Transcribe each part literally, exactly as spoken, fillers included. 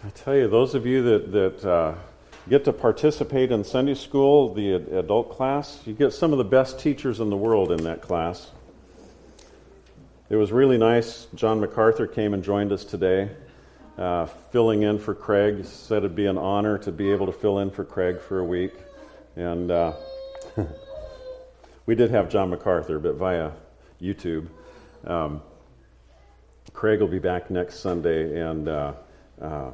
I tell you, those of you that, that uh, get to participate in Sunday school, the ad- adult class, you get some of the best teachers in the world in that class. It was really nice. John MacArthur came and joined us today, uh, filling in for Craig. He said it'd be an honor to be able to fill in for Craig for a week. And uh, we did have John MacArthur, but via YouTube. Um, Craig will be back next Sunday, and uh, uh,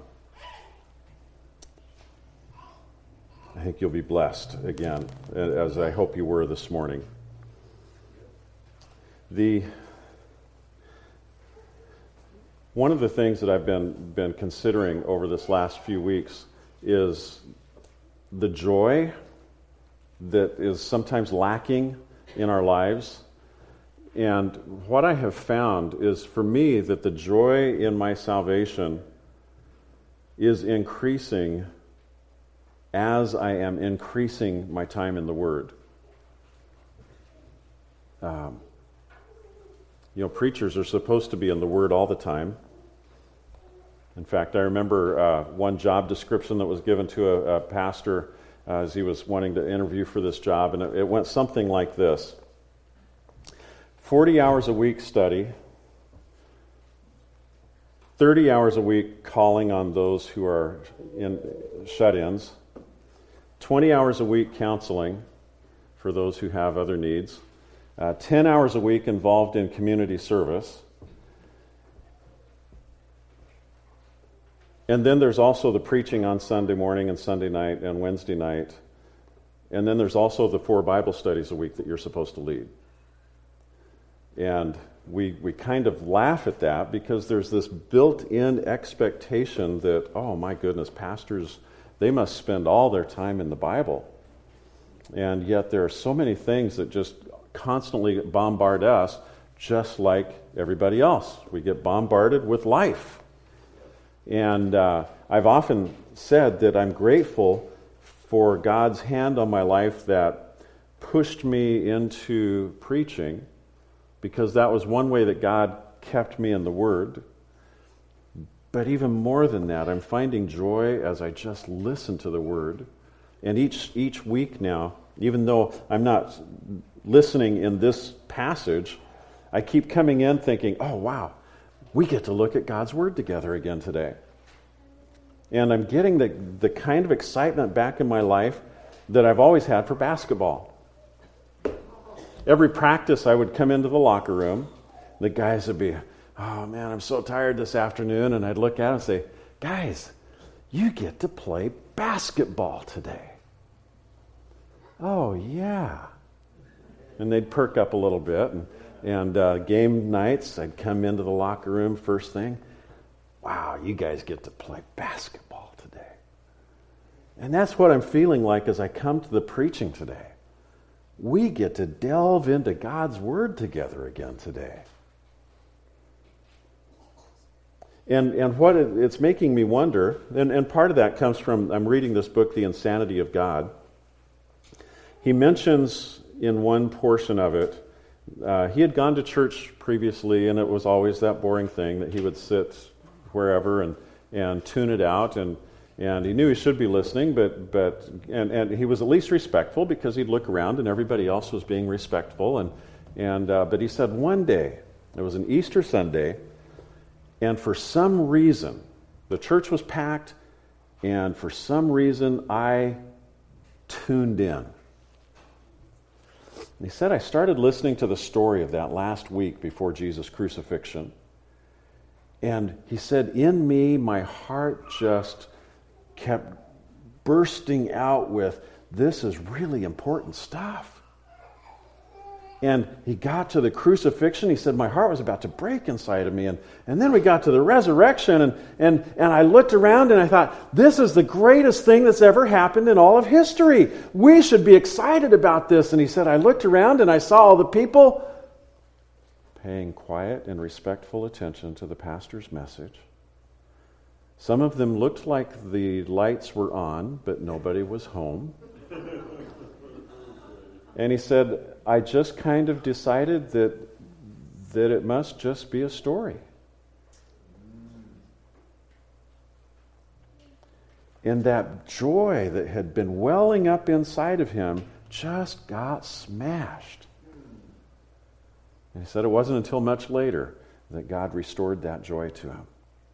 I think you'll be blessed again, as I hope you were this morning. The one of the things that I've been been considering over this last few weeks is the joy that is sometimes lacking in our lives. And what I have found is, for me, that the joy in my salvation is increasing as I am increasing my time in the Word. Um, you know, preachers are supposed to be in the Word all the time. In fact, I remember uh, one job description that was given to a, a pastor uh, as he was wanting to interview for this job, and it, it went something like this. forty hours a week study, thirty hours a week calling on those who are in shut-ins, twenty hours a week counseling for those who have other needs, uh, ten hours a week involved in community service. And then there's also the preaching on Sunday morning and Sunday night and Wednesday night. And then there's also the four Bible studies a week that you're supposed to lead. And we we kind of laugh at that because there's this built-in expectation that, oh my goodness, pastors, they must spend all their time in the Bible. And yet there are so many things that just constantly bombard us, just like everybody else. We get bombarded with life. And uh, I've often said that I'm grateful for God's hand on my life that pushed me into preaching, because that was one way that God kept me in the Word. But even more than that, I'm finding joy as I just listen to the Word. And each each week now, even though I'm not listening in this passage, I keep coming in thinking, oh wow, we get to look at God's Word together again today. And I'm getting the, the kind of excitement back in my life that I've always had for basketball. Every practice, I would come into the locker room. The guys would be, oh man, I'm so tired this afternoon. And I'd look at them and say, guys, you get to play basketball today. Oh, yeah. And they'd perk up a little bit. And, and uh, game nights, I'd come into the locker room first thing. Wow, you guys get to play basketball today. And that's what I'm feeling like as I come to the preaching today. We get to delve into God's Word together again today. And and what it, it's making me wonder, and, and part of that comes from, I'm reading this book, The Insanity of God. He mentions in one portion of it, uh, he had gone to church previously, and it was always that boring thing that he would sit wherever and, and tune it out, and And he knew he should be listening, but but and, and he was at least respectful because he'd look around and everybody else was being respectful. And and uh, but he said one day, it was an Easter Sunday, and for some reason, the church was packed, and for some reason I tuned in. And he said, I started listening to the story of that last week before Jesus' crucifixion. And he said, in me, my heart just kept bursting out with, this is really important stuff. And he got to the crucifixion. He said, my heart was about to break inside of me. And, and then we got to the resurrection, and, and, and I looked around and I thought, this is the greatest thing that's ever happened in all of history. We should be excited about this. And he said, I looked around and I saw all the people paying quiet and respectful attention to the pastor's message. Some of them looked like the lights were on, but nobody was home. And he said, I just kind of decided that that it must just be a story. And that joy that had been welling up inside of him just got smashed. And he said it wasn't until much later that God restored that joy to him.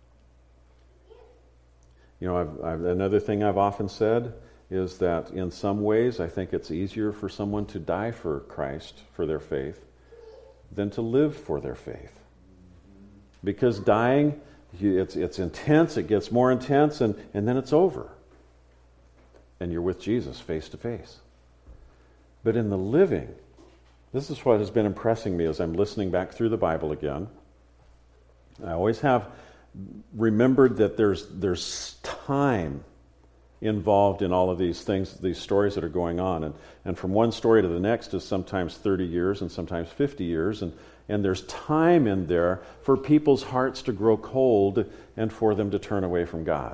You know, I've, I've, another thing I've often said is that in some ways I think it's easier for someone to die for Christ, for their faith, than to live for their faith. Because dying, it's, it's intense, it gets more intense, and, and then it's over. And you're with Jesus face to face. But in the living, this is what has been impressing me as I'm listening back through the Bible again. I always have remembered that there's there's time involved in all of these things, these stories that are going on. And, and from one story to the next is sometimes thirty years and sometimes fifty years. And, and there's time in there for people's hearts to grow cold and for them to turn away from God.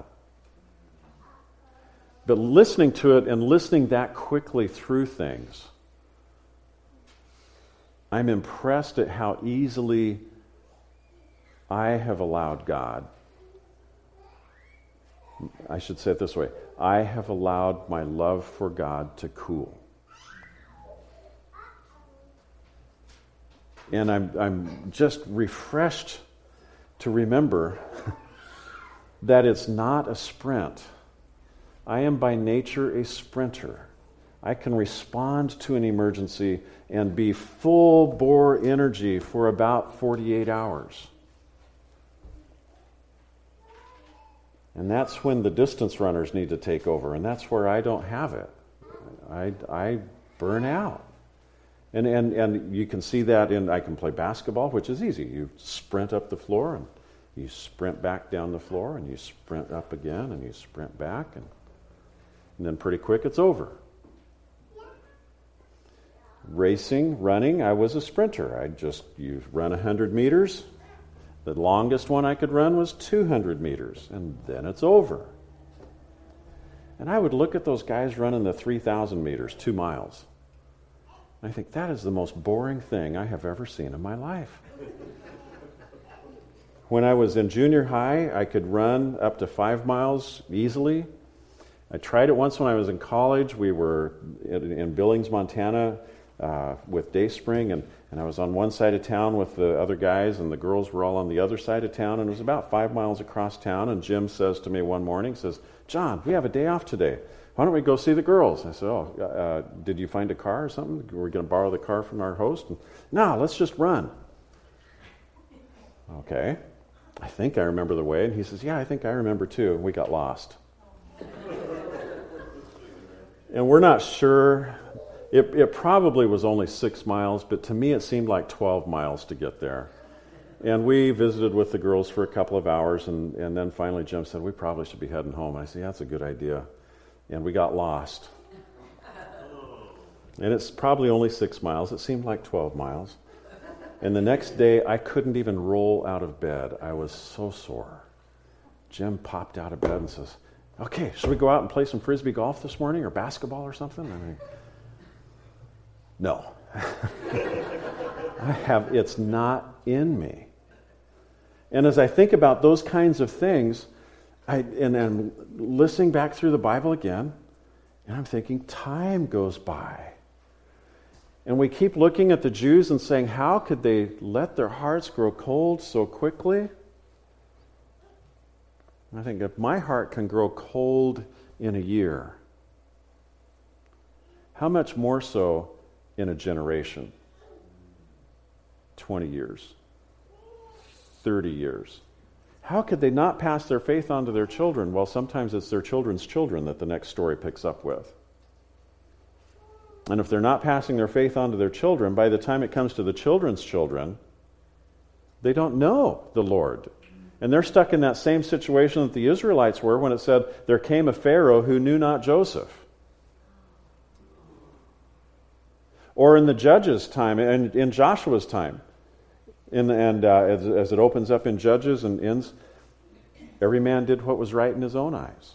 But listening to it and listening that quickly through things, I'm impressed at how easily I have allowed God, I should say it this way, I have allowed my love for God to cool. And I'm I'm just refreshed to remember that it's not a sprint. I am by nature a sprinter. I can respond to an emergency and be full bore energy for about forty-eight hours. And that's when the distance runners need to take over, and that's where I don't have it. I, I burn out. And, and and you can see that in, I can play basketball, which is easy. You sprint up the floor, and you sprint back down the floor, and you sprint up again, and you sprint back, and, and then pretty quick it's over. Racing, running, I was a sprinter. I just, you run one hundred meters. The longest one I could run was two hundred meters, and then it's over. And I would look at those guys running the three thousand meters, two miles. And I think, that is the most boring thing I have ever seen in my life. When I was in junior high, I could run up to five miles easily. I tried it once when I was in college. We were in, in Billings, Montana, uh, with Dayspring, and, and I was on one side of town with the other guys, and the girls were all on the other side of town, and it was about five miles across town, and Jim says to me one morning, says, "John, we have a day off today. Why don't we go see the girls?" I said, "Oh, uh, did you find a car or something? We're going to borrow the car from our host?" And, "No, let's just run." Okay. I think I remember the way. And he says, "Yeah, I think I remember too." And we got lost. And we're not sure. It, it probably was only six miles, but to me it seemed like twelve miles to get there. And we visited with the girls for a couple of hours, and, and then finally Jim said, "We probably should be heading home." And I said, "Yeah, that's a good idea." And we got lost. And it's probably only six miles. It seemed like twelve miles. And the next day, I couldn't even roll out of bed. I was so sore. Jim popped out of bed and says, "Okay, should we go out and play some frisbee golf this morning, or basketball or something?" I mean, no. I have, it's not in me. And as I think about those kinds of things, I, and I'm listening back through the Bible again, and I'm thinking, time goes by. And we keep looking at the Jews and saying, how could they let their hearts grow cold so quickly? And I think if my heart can grow cold in a year, how much more so in a generation? twenty years, thirty years. How could they not pass their faith on to their children? Well, sometimes it's their children's children that the next story picks up with. And if they're not passing their faith on to their children, by the time it comes to the children's children, they don't know the Lord. And they're stuck in that same situation that the Israelites were when it said, "There came a Pharaoh who knew not Joseph." Or in the Judges' time, and in Joshua's time, in the, and uh, as, as it opens up in Judges and ends, every man did what was right in his own eyes.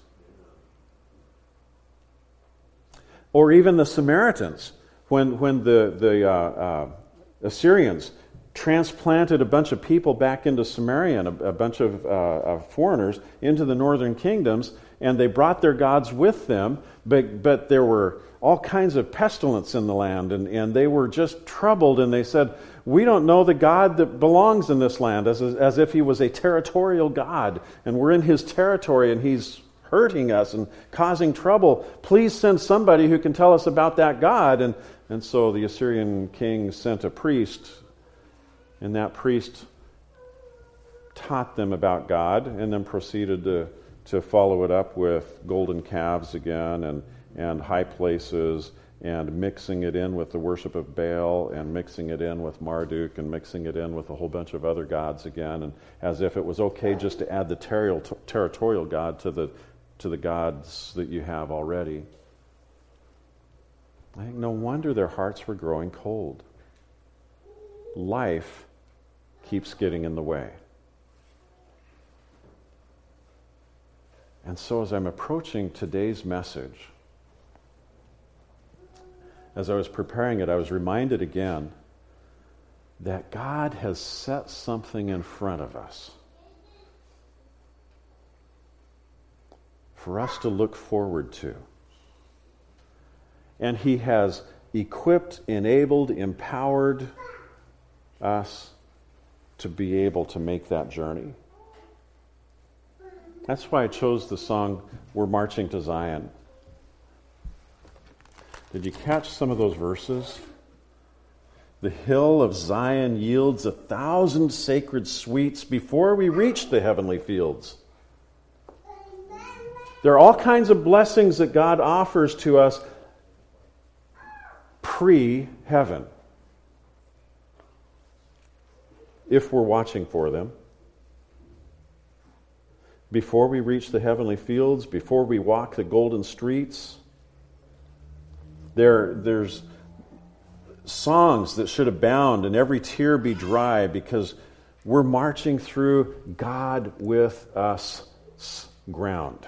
Or even the Samaritans, when when the, the uh, uh, Assyrians transplanted a bunch of people back into Samaria and a, a bunch of, uh, of foreigners into the northern kingdoms, and they brought their gods with them, but, but there were all kinds of pestilence in the land, and, and they were just troubled, and they said, we don't know the God that belongs in this land, as, as if he was a territorial God, and we're in his territory, and he's hurting us and causing trouble. Please send somebody who can tell us about that God. And, and so the Assyrian king sent a priest, and that priest taught them about God, and then proceeded to, to follow it up with golden calves again, and, and high places, and mixing it in with the worship of Baal, and mixing it in with Marduk, and mixing it in with a whole bunch of other gods again, and as if it was okay just to add the ter- territorial God to the to the gods that you have already. I think no wonder their hearts were growing cold. Life keeps getting in the way. And so as I'm approaching today's message, as I was preparing it, I was reminded again that God has set something in front of us for us to look forward to. And he has equipped, enabled, empowered us to be able to make that journey. That's why I chose the song, We're Marching to Zion. Did you catch some of those verses? The hill of Zion yields a thousand sacred sweets before we reach the heavenly fields. There are all kinds of blessings that God offers to us pre-heaven, if we're watching for them. Before we reach the heavenly fields, before we walk the golden streets, There, there's songs that should abound and every tear be dry, because we're marching through God with us ground.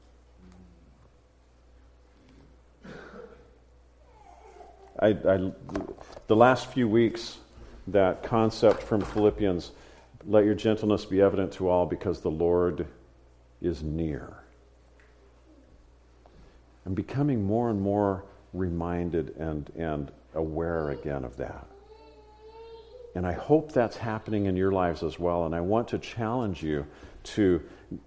I, I, the last few weeks, that concept from Philippians, let your gentleness be evident to all because the Lord is near. I'm becoming more and more reminded and, and aware again of that. And I hope that's happening in your lives as well. And I want to challenge you to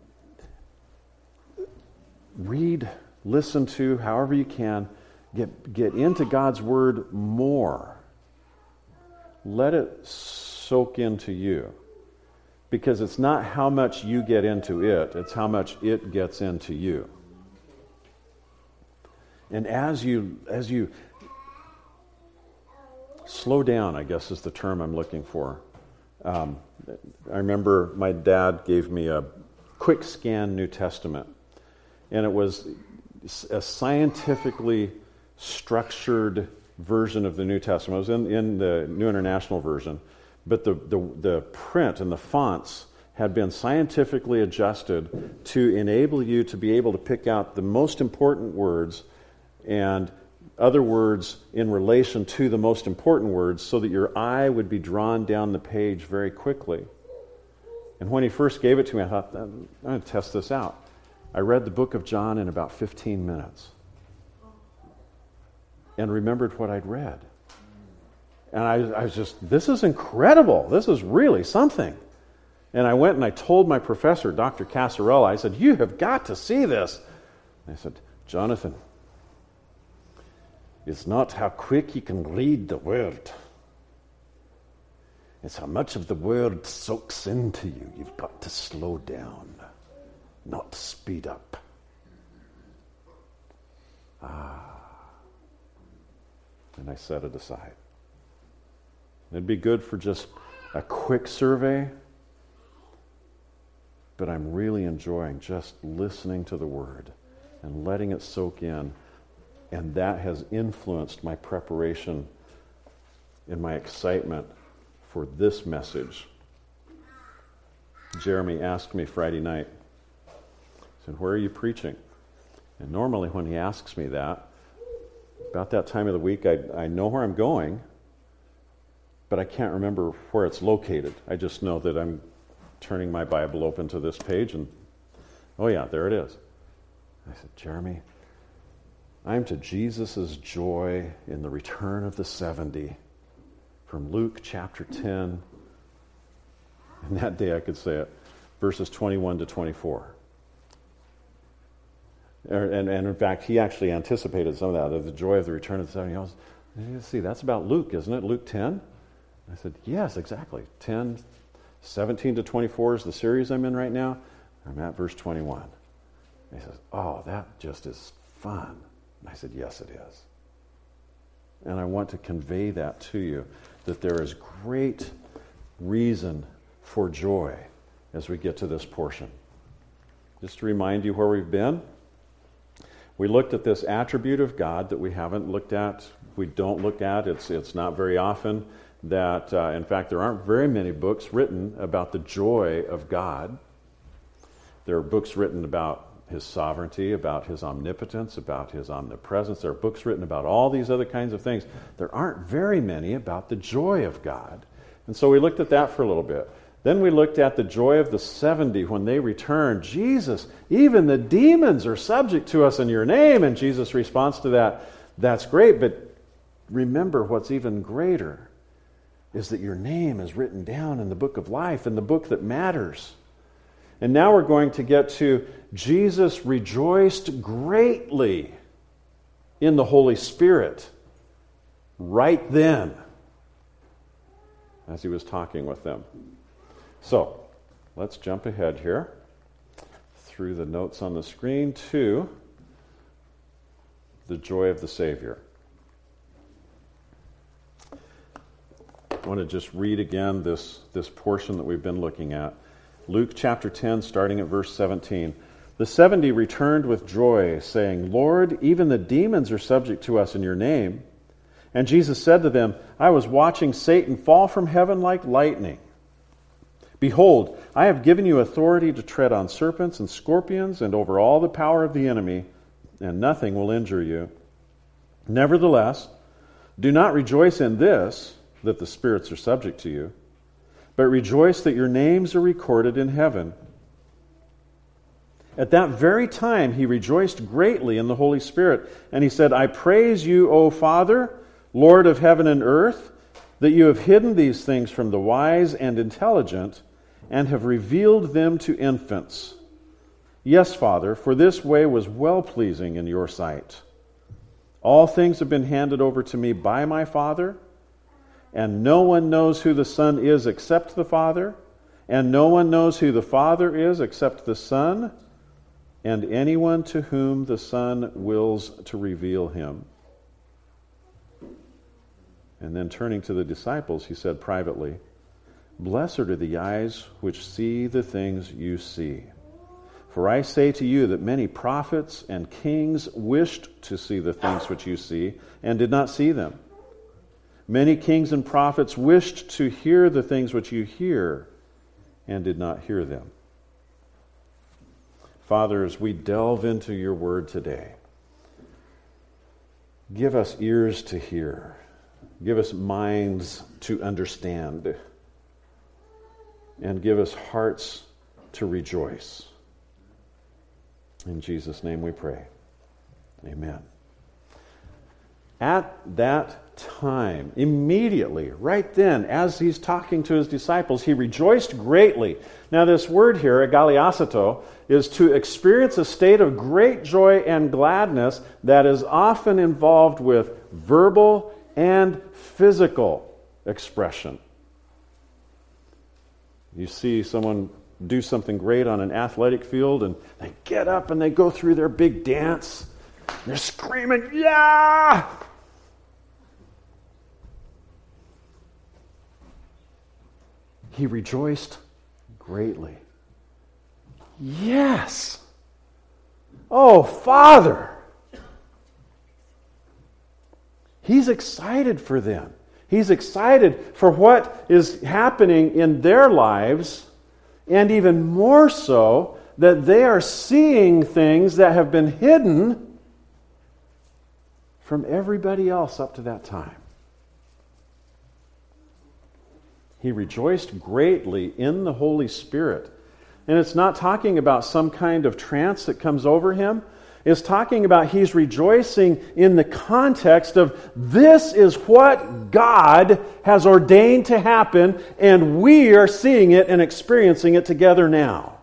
read, listen to, however you can, get, get into God's Word more. Let it soak into you. Because it's not how much you get into it, it's how much it gets into you. And as you as you slow down, I guess is the term I'm looking for. Um, I remember my dad gave me a quick scan New Testament, and it was a scientifically structured version of the New Testament. It was in, in the New International Version, but the, the the print and the fonts had been scientifically adjusted to enable you to be able to pick out the most important words and other words in relation to the most important words, so that your eye would be drawn down the page very quickly. And when he first gave it to me, I thought, I'm going to test this out. I read the book of John in about fifteen minutes and remembered what I'd read. And I, I was just, this is incredible. This is really something. And I went and I told my professor, Doctor Casarella, I said, you have got to see this. And I said, Jonathan, it's not how quick you can read the word. It's how much of the word soaks into you. You've got to slow down, not speed up. Ah. And I set it aside. It'd be good for just a quick survey, but I'm really enjoying just listening to the word and letting it soak in. And that has influenced my preparation and my excitement for this message. Jeremy asked me Friday night, he said, where are you preaching? And normally when he asks me that, about that time of the week, I, I know where I'm going, but I can't remember where it's located. I just know that I'm turning my Bible open to this page, and oh yeah, there it is. I said, Jeremy, I'm to Jesus' joy in the return of the seventy, from Luke chapter ten. And that day I could say it, verses twenty-one to twenty-four. And, and in fact, he actually anticipated some of that, the joy of the return of the seventy. I was, see, that's about Luke, isn't it? Luke ten? I said, yes, exactly. ten, seventeen to twenty-four is the series I'm in right now. I'm at verse twenty-one. And he says, oh, that just is fun. And I said, yes, it is. And I want to convey that to you, that there is great reason for joy as we get to this portion. Just to remind you where we've been, we looked at this attribute of God that we haven't looked at, we don't look at, it's, it's not very often that, uh, in fact, there aren't very many books written about the joy of God. There are books written about His sovereignty, about His omnipotence, about His omnipresence. There are books written about all these other kinds of things. There aren't very many about the joy of God. And so we looked at that for a little bit. Then we looked at the joy of the seventy when they return. Jesus, even the demons are subject to us in your name. And Jesus' response to that, that's great, but remember what's even greater is that your name is written down in the book of life, in the book that matters. And now we're going to get to Jesus rejoiced greatly in the Holy Spirit right then as He was talking with them. So, let's jump ahead here through the notes on the screen to the joy of the Savior. I want to just read again this, this portion that we've been looking at. Luke chapter ten, starting at verse seventeen. The seventy returned with joy, saying, Lord, even the demons are subject to us in your name. And Jesus said to them, I was watching Satan fall from heaven like lightning. Behold, I have given you authority to tread on serpents and scorpions and over all the power of the enemy, and nothing will injure you. Nevertheless, do not rejoice in this, that the spirits are subject to you, but rejoice that your names are recorded in heaven. At that very time he rejoiced greatly in the Holy Spirit, and he said, I praise you, O Father, Lord of heaven and earth, that you have hidden these things from the wise and intelligent, and have revealed them to infants. Yes, Father, for this way was well-pleasing in your sight. All things have been handed over to me by my Father, and no one knows who the Son is except the Father, and no one knows who the Father is except the Son, and anyone to whom the Son wills to reveal him. And then turning to the disciples, he said privately, Blessed are the eyes which see the things you see. For I say to you that many prophets and kings wished to see the things which you see, and did not see them. Many kings and prophets wished to hear the things which you hear, and did not hear them. Father, as we delve into your word today, give us ears to hear. Give us minds to understand. And give us hearts to rejoice. In Jesus' name we pray. Amen. At that time, immediately, right then, as he's talking to his disciples, he rejoiced greatly. Now this word here, agaliasato, is to experience a state of great joy and gladness that is often involved with verbal and physical expression. You see someone do something great on an athletic field, and they get up and they go through their big dance. They're screaming, yeah! He rejoiced greatly. Yes! Oh, Father! He's excited for them. He's excited for what is happening in their lives, and even more so, that they are seeing things that have been hidden from everybody else up to that time. He rejoiced greatly in the Holy Spirit. And it's not talking about some kind of trance that comes over him. It's talking about he's rejoicing in the context of this is what God has ordained to happen, and we are seeing it and experiencing it together now.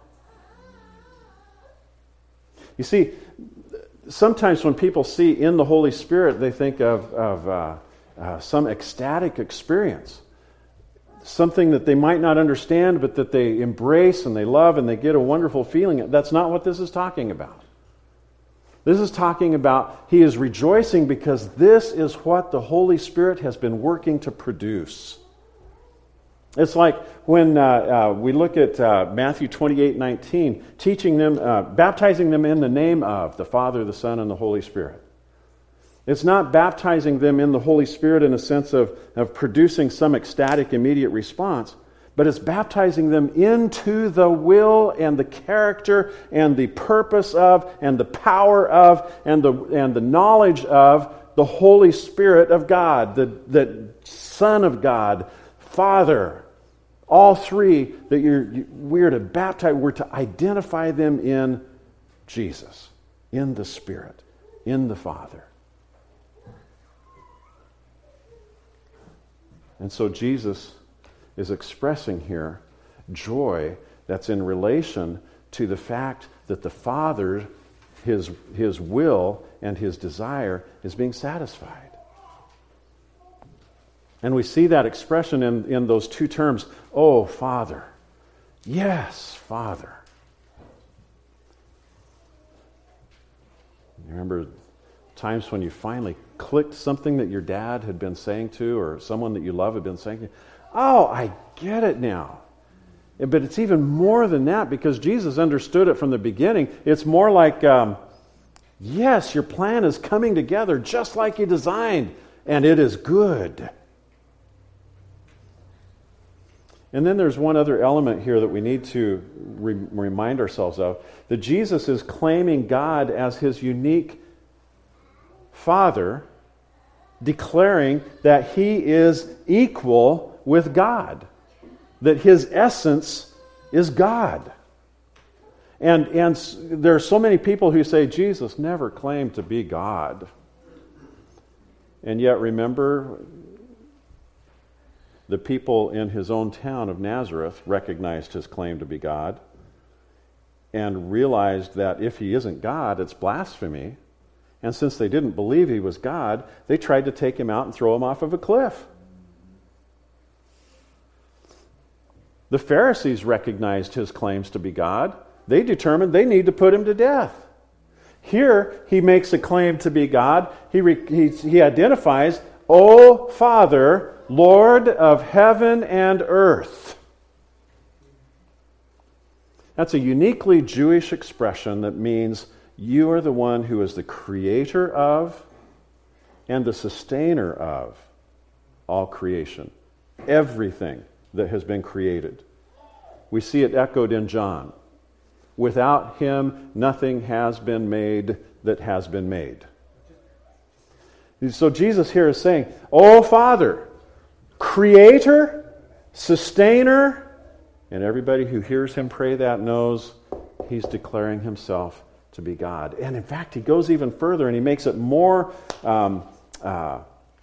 You see, sometimes when people see in the Holy Spirit, they think of, of uh, uh, some ecstatic experience. Something that they might not understand, but that they embrace and they love and they get a wonderful feeling. That's not what this is talking about. This is talking about he is rejoicing because this is what the Holy Spirit has been working to produce. It's like when uh, uh, we look at uh, Matthew twenty-eight nineteen, teaching them, uh, baptizing them in the name of the Father, the Son, and the Holy Spirit. It's not baptizing them in the Holy Spirit in a sense of, of producing some ecstatic immediate response, but it's baptizing them into the will and the character and the purpose of and the power of and the and the knowledge of the Holy Spirit of God, the, the Son of God, Father. All three that you're you, we're to baptize, we're to identify them in Jesus, in the Spirit, in the Father. And so Jesus is expressing here joy that's in relation to the fact that the Father, his, his will and his desire is being satisfied. And we see that expression in, in those two terms, oh, Father. Yes, Father. You remember times when you finally clicked something that your dad had been saying to, or someone that you love had been saying to, oh, I get it now. But it's even more than that because Jesus understood it from the beginning. It's more like, um, yes, your plan is coming together just like you designed, and it is good. And then there's one other element here that we need to re- remind ourselves of, that Jesus is claiming God as his unique Father, declaring that he is equal with God, that his essence is God. And, and there are so many people who say Jesus never claimed to be God. And yet remember, the people in his own town of Nazareth recognized his claim to be God and realized that if he isn't God, it's blasphemy. And since they didn't believe he was God, they tried to take him out and throw him off of a cliff. The Pharisees recognized his claims to be God. They determined they need to put him to death. Here, he makes a claim to be God. He, re, he, he identifies, O Father, Lord of heaven and earth. That's a uniquely Jewish expression that means you are the one who is the creator of and the sustainer of all creation. Everything that has been created. We see it echoed in John. Without him, nothing has been made that has been made. So Jesus here is saying, Oh Father, creator, sustainer, and everybody who hears him pray that knows he's declaring himself to be God. And in fact, he goes even further and he makes it more um, uh,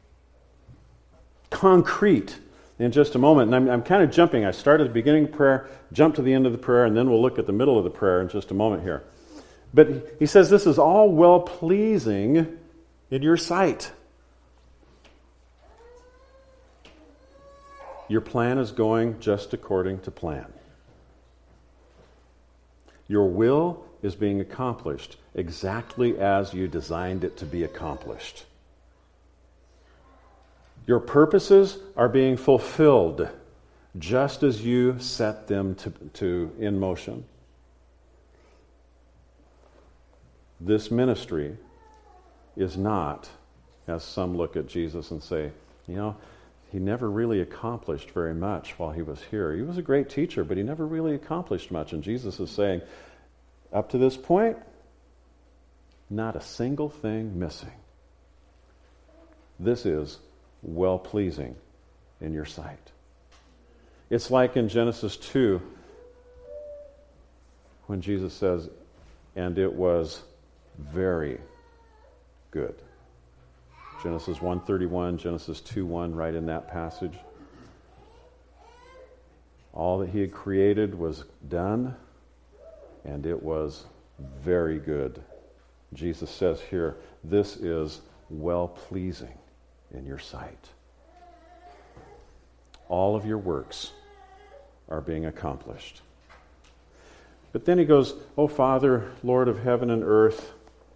concrete in just a moment. And I'm, I'm kind of jumping. I start at the beginning of prayer, jump to the end of the prayer, and then we'll look at the middle of the prayer in just a moment here. But he says this is all well-pleasing in your sight. Your plan is going just according to plan. Your will is being accomplished exactly as you designed it to be accomplished. Your purposes are being fulfilled just as you set them to, to in motion. This ministry is not, as some look at Jesus and say, you know, he never really accomplished very much while he was here. He was a great teacher, but he never really accomplished much. And Jesus is saying, up to this point, not a single thing missing. This is well-pleasing in your sight. It's like in Genesis two, when Jesus says, and it was very good. Genesis one thirty-one, Genesis two one, right in that passage. All that he had created was done, and it was very good. Jesus says here, this is well-pleasing in your sight. All of your works are being accomplished. But then he goes, "O Father, Lord of heaven and earth,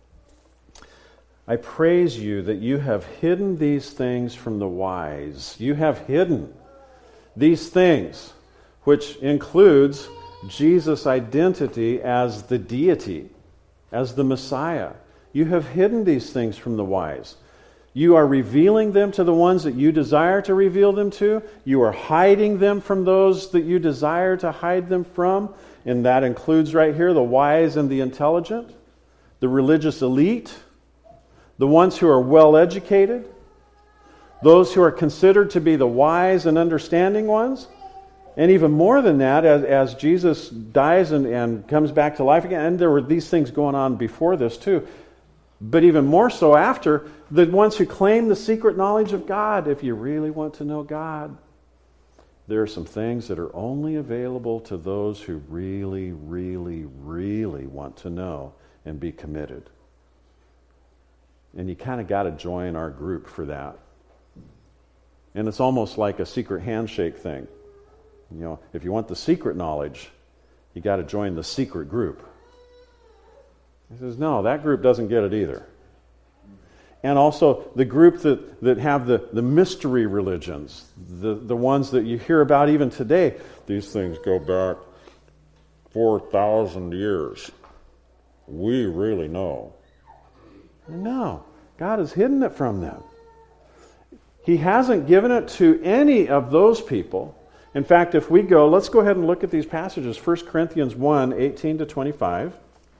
I praise you that you have hidden these things from the wise. You have hidden these things," which includes Jesus' identity as the deity, as the Messiah. You have hidden these things from the wise. You are revealing them to the ones that you desire to reveal them to. You are hiding them from those that you desire to hide them from. And that includes right here the wise and the intelligent, the religious elite, the ones who are well educated, those who are considered to be the wise and understanding ones. And even more than that, as, as Jesus dies and, and comes back to life again, and there were these things going on before this too, but even more so after, the ones who claim the secret knowledge of God. If you really want to know God, there are some things that are only available to those who really, really, really want to know and be committed. And you kind of got to join our group for that. And it's almost like a secret handshake thing. You know, if you want the secret knowledge, you got to join the secret group. He says, no, that group doesn't get it either. And also the group that, that have the, the mystery religions, the, the ones that you hear about even today. These things go back four thousand years. We really know. No, God has hidden it from them. He hasn't given it to any of those people. In fact, if we go, let's go ahead and look at these passages. First Corinthians one, eighteen to twenty-five.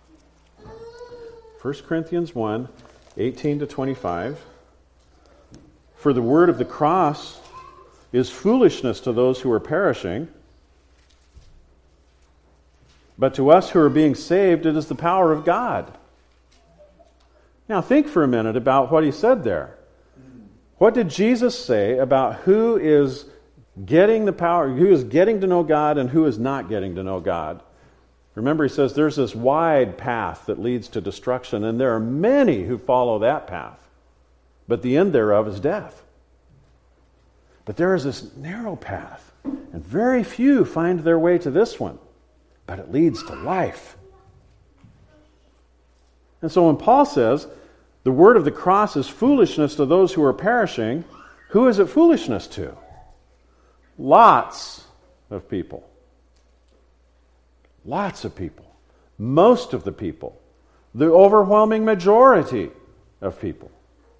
First Corinthians one, eighteen to twenty-five. For the word of the cross is foolishness to those who are perishing, but to us who are being saved, it is the power of God. Now think for a minute about what he said there. What did Jesus say about who is getting the power, who is getting to know God and who is not getting to know God? Remember, he says there's this wide path that leads to destruction, and there are many who follow that path. But the end thereof is death. But there is this narrow path, and very few find their way to this one. But it leads to life. And so when Paul says, the word of the cross is foolishness to those who are perishing, who is it foolishness to? Lots of people. Lots of people. Most of the people. The overwhelming majority of people.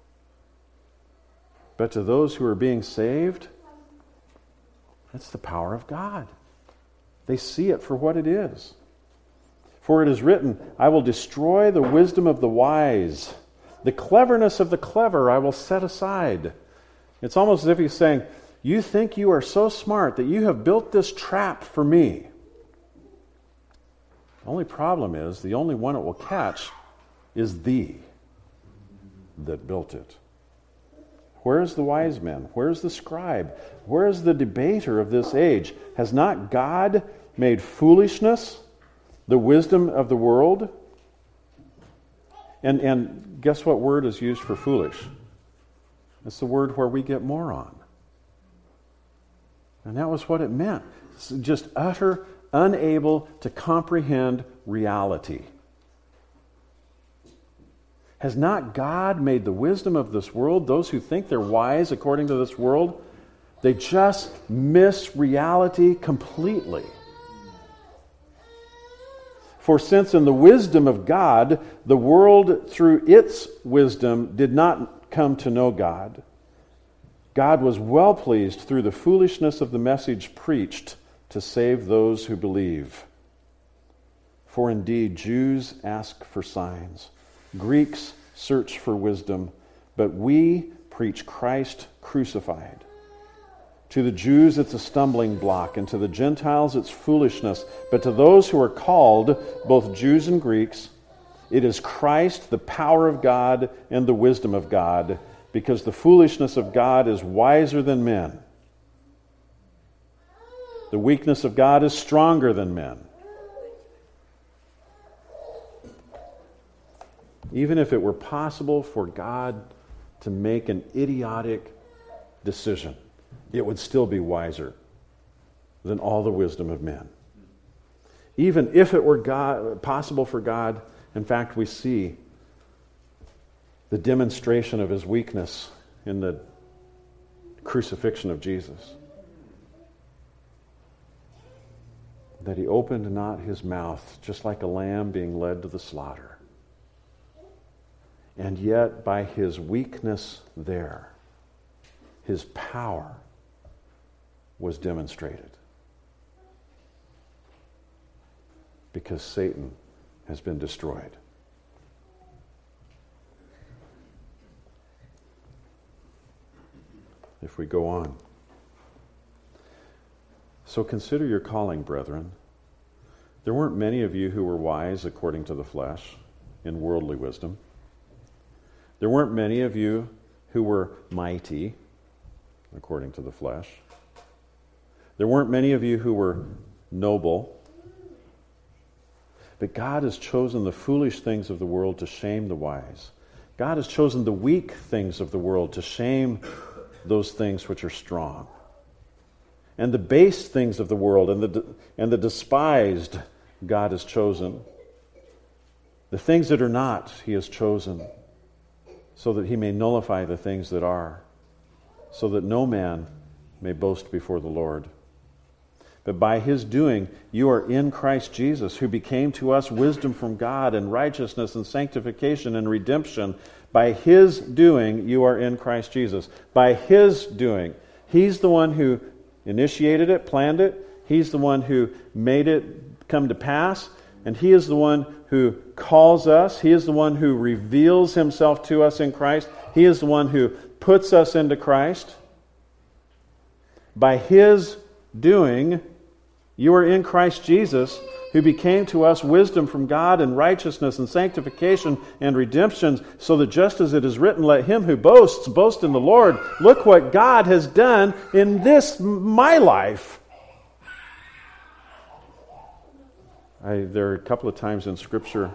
But to those who are being saved, that's the power of God. They see it for what it is. For it is written, I will destroy the wisdom of the wise. The cleverness of the clever I will set aside. It's almost as if he's saying, you think you are so smart that you have built this trap for me. The only problem is, the only one it will catch is thee that built it. Where's the wise man? Where's the scribe? Where's the debater of this age? Has not God made foolishness the wisdom of the world? And, and guess what word is used for foolish? It's the word where we get moron. And that was what it meant. It's just utter, unable to comprehend reality. Has not God made the wisdom of this world, those who think they're wise according to this world, they just miss reality completely. For since in the wisdom of God, the world through its wisdom did not come to know God, God was well pleased through the foolishness of the message preached to save those who believe. For indeed, Jews ask for signs, Greeks search for wisdom, but we preach Christ crucified. To the Jews it's a stumbling block, and to the Gentiles it's foolishness. But to those who are called, both Jews and Greeks, it is Christ, the power of God and the wisdom of God, because the foolishness of God is wiser than men. The weakness of God is stronger than men. Even if it were possible for God to make an idiotic decision, it would still be wiser than all the wisdom of men. Even if it were God, possible for God, in fact, we see the demonstration of his weakness in the crucifixion of Jesus. That he opened not his mouth, just like a lamb being led to the slaughter. And yet, by his weakness there, his power was demonstrated. Because Satan has been destroyed. If we go on. So consider your calling, brethren. There weren't many of you who were wise according to the flesh, in worldly wisdom. There weren't many of you who were mighty according to the flesh. There weren't many of you who were noble. But God has chosen the foolish things of the world to shame the wise. God has chosen the weak things of the world to shame those things which are strong. And the base things of the world and the and the despised God has chosen. The things that are not, he has chosen, so that he may nullify the things that are, so that no man may boast before the Lord. But by his doing, you are in Christ Jesus, who became to us wisdom from God and righteousness and sanctification and redemption. By his doing, you are in Christ Jesus. By his doing. He's the one who initiated it, planned it. He's the one who made it come to pass. And he is the one who calls us. He is the one who reveals himself to us in Christ. He is the one who puts us into Christ. By his doing, you are in Christ Jesus, who became to us wisdom from God and righteousness and sanctification and redemption, so that just as it is written, let him who boasts boast in the Lord. Look what God has done in this, my life. I, there are a couple of times in Scripture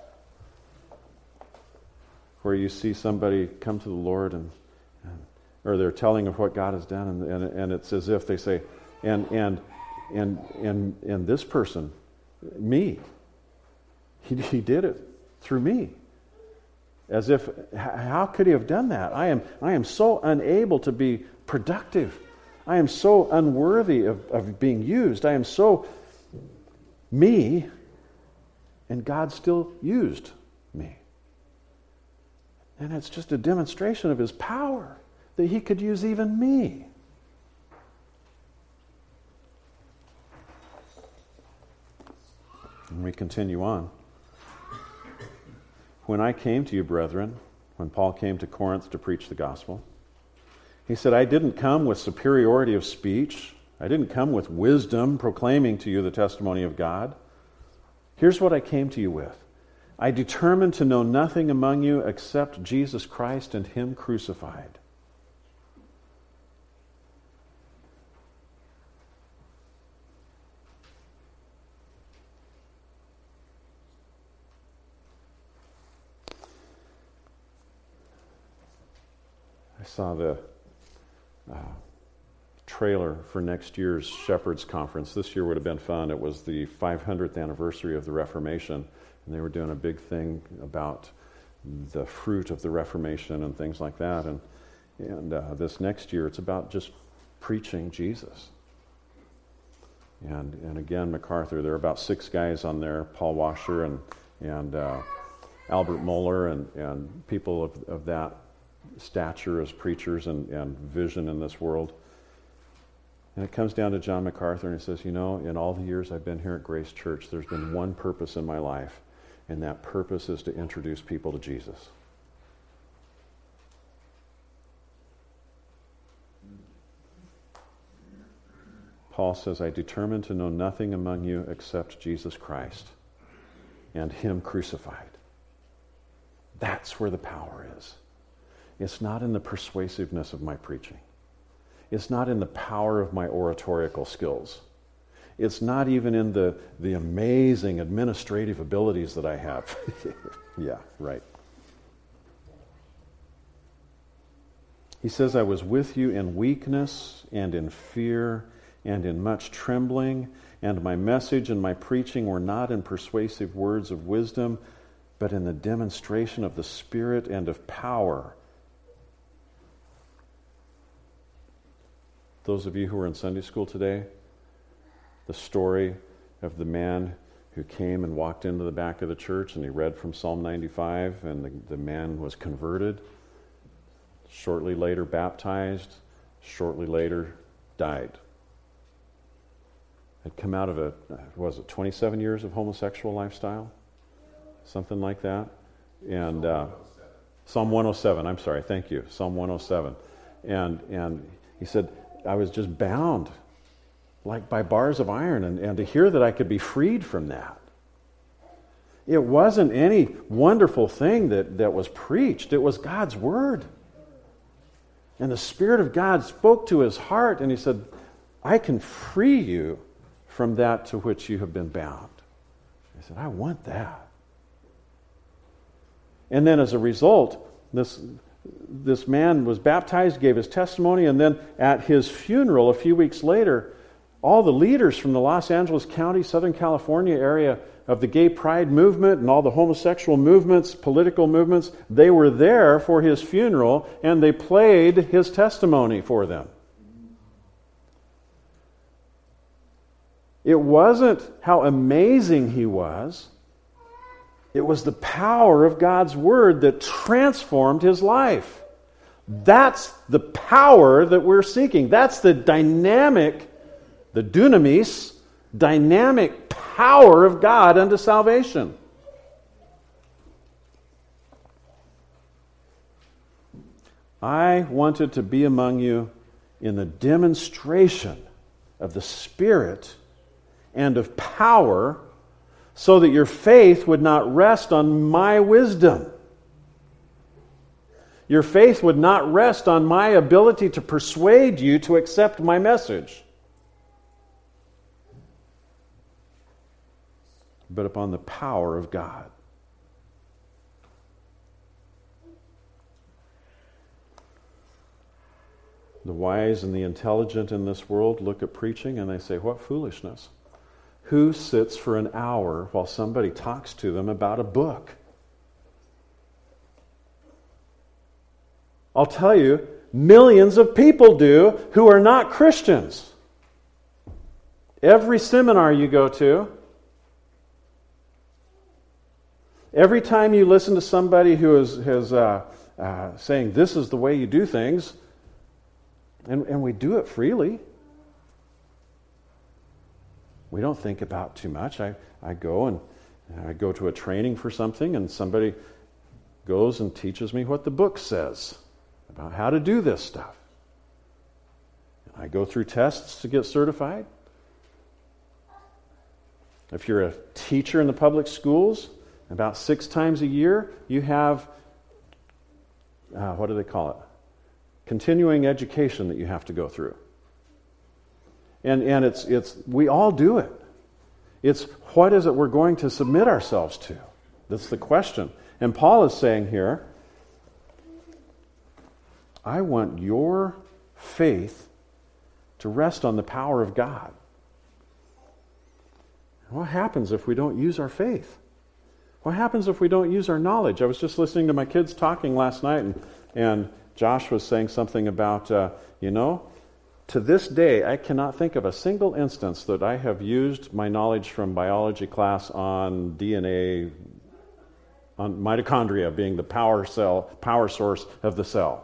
where you see somebody come to the Lord and, and or they're telling of what God has done, and, and, and it's as if they say, and and and and and this person, me, he, he did it through me. As if, how could he have done that? I am I am so unable to be productive. I am so unworthy of, of being used. I am so me, and God still used me. And it's just a demonstration of his power that he could use even me. And we continue on. When I came to you, brethren, when Paul came to Corinth to preach the gospel, he said, I didn't come with superiority of speech. I didn't come with wisdom proclaiming to you the testimony of God. Here's what I came to you with. I determined to know nothing among you except Jesus Christ and him crucified. I saw the uh, trailer for next year's Shepherds Conference. This year would have been fun. It was the five hundredth anniversary of the Reformation, and they were doing a big thing about the fruit of the Reformation and things like that. And and uh, this next year, it's about just preaching Jesus. And and again, MacArthur. There are about six guys on there: Paul Washer and and uh, Albert Mohler and and people of of that stature as preachers and, and vision in this world. And it comes down to John MacArthur, and he says, you know, in all the years I've been here at Grace Church, there's been one purpose in my life, and that purpose is to introduce people to Jesus. Paul says, I determined to know nothing among you except Jesus Christ and Him crucified. That's where the power is. It's not in the persuasiveness of my preaching. It's not in the power of my oratorical skills. It's not even in the, the amazing administrative abilities that I have. Yeah, right. He says, I was with you in weakness and in fear and in much trembling, and my message and my preaching were not in persuasive words of wisdom, but in the demonstration of the Spirit and of power. Those of you who were in Sunday school today, the story of the man who came and walked into the back of the church and he read from Psalm ninety-five, and the, the man was converted, shortly later baptized, shortly later died. Had come out of a, was it twenty-seven years of homosexual lifestyle? Something like that. And uh, Psalm one oh seven, I'm sorry, thank you, Psalm one oh seven. And, and he said, I was just bound like by bars of iron, and, and to hear that I could be freed from that. It wasn't any wonderful thing that, that was preached. It was God's Word. And the Spirit of God spoke to his heart, and he said, I can free you from that to which you have been bound. I said, I want that. And then as a result, this, this man was baptized, gave his testimony, and then at his funeral a few weeks later, all the leaders from the Los Angeles County, Southern California area of the gay pride movement and all the homosexual movements, political movements, they were there for his funeral, and they played his testimony for them. It wasn't how amazing he was. It was the power of God's Word that transformed his life. That's the power that we're seeking. That's the dynamic, the dunamis, dynamic power of God unto salvation. I wanted to be among you in the demonstration of the Spirit and of power, so that your faith would not rest on my wisdom. Your faith would not rest on my ability to persuade you to accept my message, but upon the power of God. The wise and the intelligent in this world look at preaching and they say, what foolishness. Who sits for an hour while somebody talks to them about a book? I'll tell you, millions of people do who are not Christians. Every seminar you go to, every time you listen to somebody who is, is uh, uh, saying, this is the way you do things, and, and we do it freely. We don't think about too much. I, I go and I go to a training for something, and somebody goes and teaches me what the book says about how to do this stuff. I go through tests to get certified. If you're a teacher in the public schools, about six times a year, you have, uh, what do they call it? Continuing education that you have to go through. And and it's it's we all do it. It's what is it we're going to submit ourselves to? That's the question. And Paul is saying here, I want your faith to rest on the power of God. What happens if we don't use our faith? What happens if we don't use our knowledge? I was just listening to my kids talking last night, and, and Josh was saying something about, uh, you know, to this day, I cannot think of a single instance that I have used my knowledge from biology class on D N A, on mitochondria being the power cell, power source of the cell.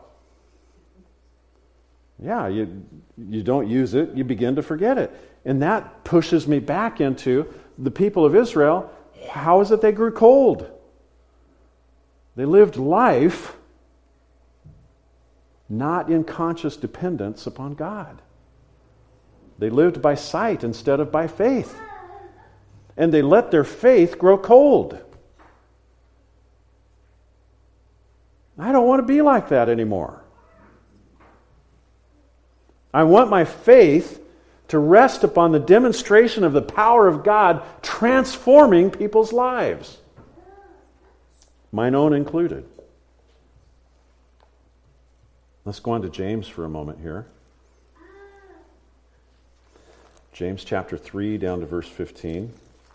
Yeah, you you don't use it, you begin to forget it. And that pushes me back into the people of Israel. How is it they grew cold? They lived life not in conscious dependence upon God. They lived by sight instead of by faith. And they let their faith grow cold. I don't want to be like that anymore. I want my faith to rest upon the demonstration of the power of God transforming people's lives, mine own included. Let's go on to James for a moment here. James chapter three down to verse fifteen.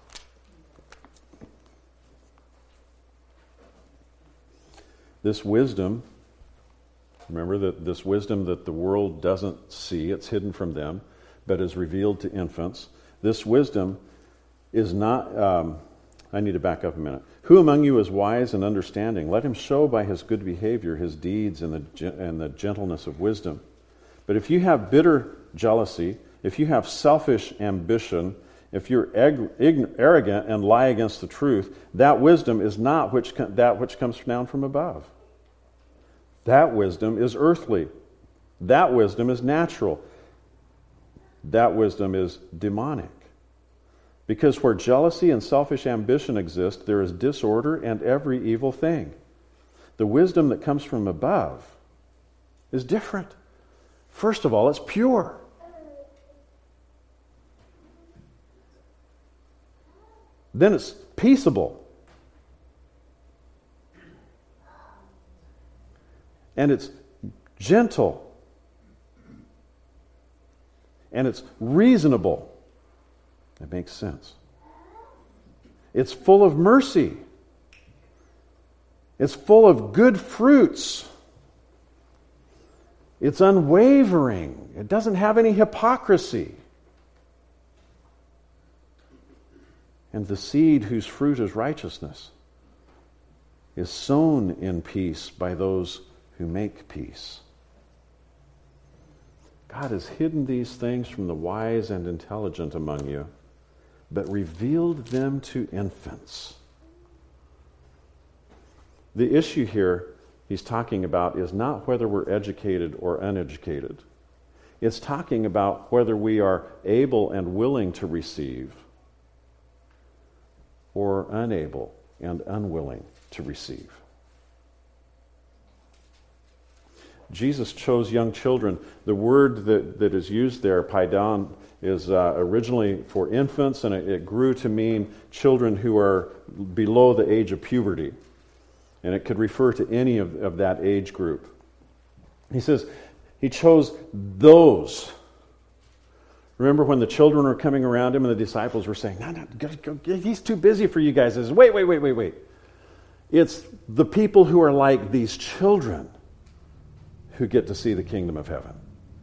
This wisdom, remember that this wisdom that the world doesn't see, it's hidden from them, but is revealed to infants. This wisdom is not, um, I need to back up a minute. Who among you is wise and understanding? Let him show by his good behavior his deeds and the, and the gentleness of wisdom. But if you have bitter jealousy, if you have selfish ambition, if you're eg- ign- arrogant and lie against the truth, that wisdom is not which com- that which comes down from above. That wisdom is earthly. That wisdom is natural. That wisdom is demonic. Because where jealousy and selfish ambition exist, there is disorder and every evil thing. The wisdom that comes from above is different. First of all, it's pure. Then it's peaceable. And it's gentle. And it's reasonable. It makes sense. It's full of mercy. It's full of good fruits. It's unwavering. It doesn't have any hypocrisy. And the seed whose fruit is righteousness is sown in peace by those who make peace. God has hidden these things from the wise and intelligent among you, but revealed them to infants. The issue here he's talking about is not whether we're educated or uneducated. It's talking about whether we are able and willing to receive or unable and unwilling to receive. Jesus chose young children. The word that, that is used there, paidan, is uh, originally for infants, and it, it grew to mean children who are below the age of puberty. And it could refer to any of, of that age group. He says he chose those. Remember when the children were coming around him and the disciples were saying, no, no, go, go, he's too busy for you guys. He says, wait, wait, wait, wait, wait. It's the people who are like these children who get to see the kingdom of heaven.